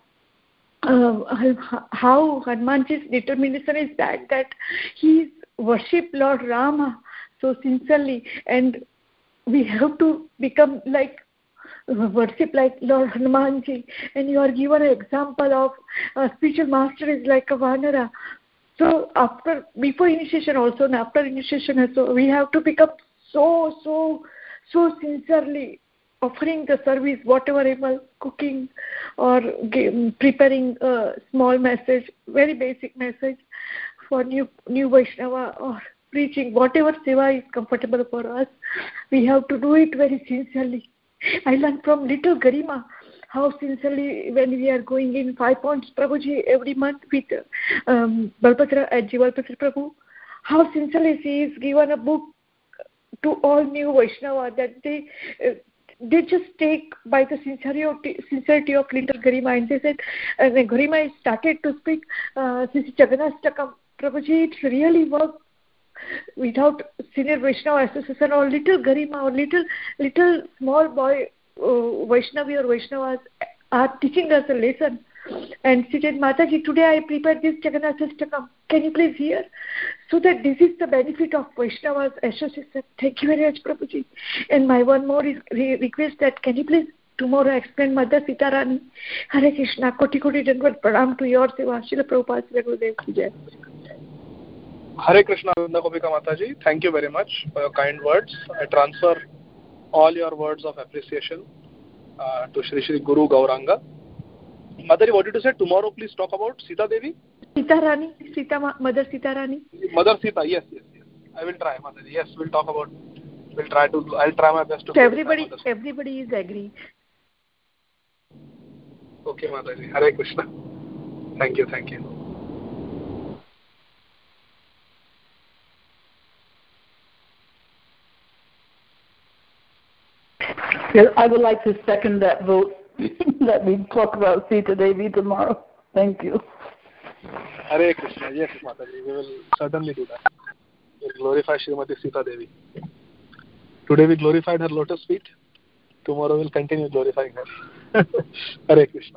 Hanumanji's determination is that he worship Lord Rama so sincerely, and we have to become like worship like Lord Hanumanji. And you are given an example of a spiritual master is like a Vanara. So before initiation also and after initiation also, we have to become so sincerely offering the service, whatever able, cooking or preparing a small message, very basic message for new Vaishnava, or preaching, whatever seva is comfortable for us. We have to do it very sincerely. I learned from little Garima how sincerely, when we are going in 5 points, Prabhuji, every month with Balpatra and Jivalpatra Prabhu, how sincerely she is given a book to all new Vaishnava, that they just take by the sincerity of little Garima, and they said, and Garima started to speak Sisi Jaganastakam. Prabhuji, it really worked without Senior Vaishnava Association or little Garima or little small boy Vaishnavi or Vaishnavas are teaching us a lesson. And she said, Mataji, today I prepared this Jagannathastakam. Can you please hear? So that this is the benefit of Vaishnavas Association. Thank you very much, Prabhuji. And my one more is request that can you please tomorrow explain Mother Sita Rani. Hare Krishna, Koti Dandavat Pranam to your seva. Srila Prabhupada, Srila Gurudev Ki Jai. Hare Krishna, Vrinda Gopika Mataji. Thank you very much for your kind words. I transfer all your words of appreciation to Shri Guru Gauranga. Mataji, what did you say? Tomorrow, please talk about Sita Devi. Sita Rani, Mother Sita Rani. Mother Sita, yes. I will try, Mataji. Yes, we'll talk about. I'll try my best to. So everybody is agreed. Okay, Mataji. Hare Krishna. Thank you. Yes, I would like to second that vote that we talk about Sita Devi tomorrow. Thank you. Hare Krishna. Yes, Mataji. We will certainly do that. We'll glorify Srimati Sita Devi. Today we glorified her lotus feet. Tomorrow we'll continue glorifying her. Hare Krishna.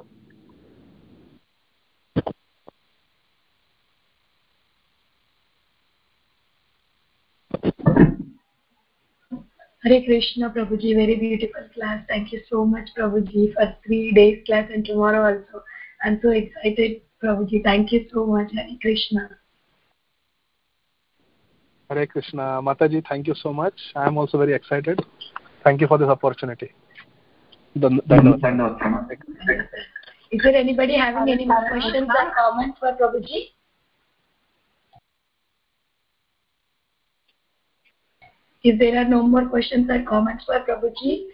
Hare Krishna, Prabhuji, very beautiful class. Thank you so much, Prabhuji, for 3 days class and tomorrow also. I'm so excited, Prabhuji. Thank you so much. Hare Krishna. Hare Krishna. Mataji, thank you so much. I am also very excited. Thank you for this opportunity. Is there anybody having any more questions or comments for Prabhuji? If there are no more questions or comments for Prabhuji,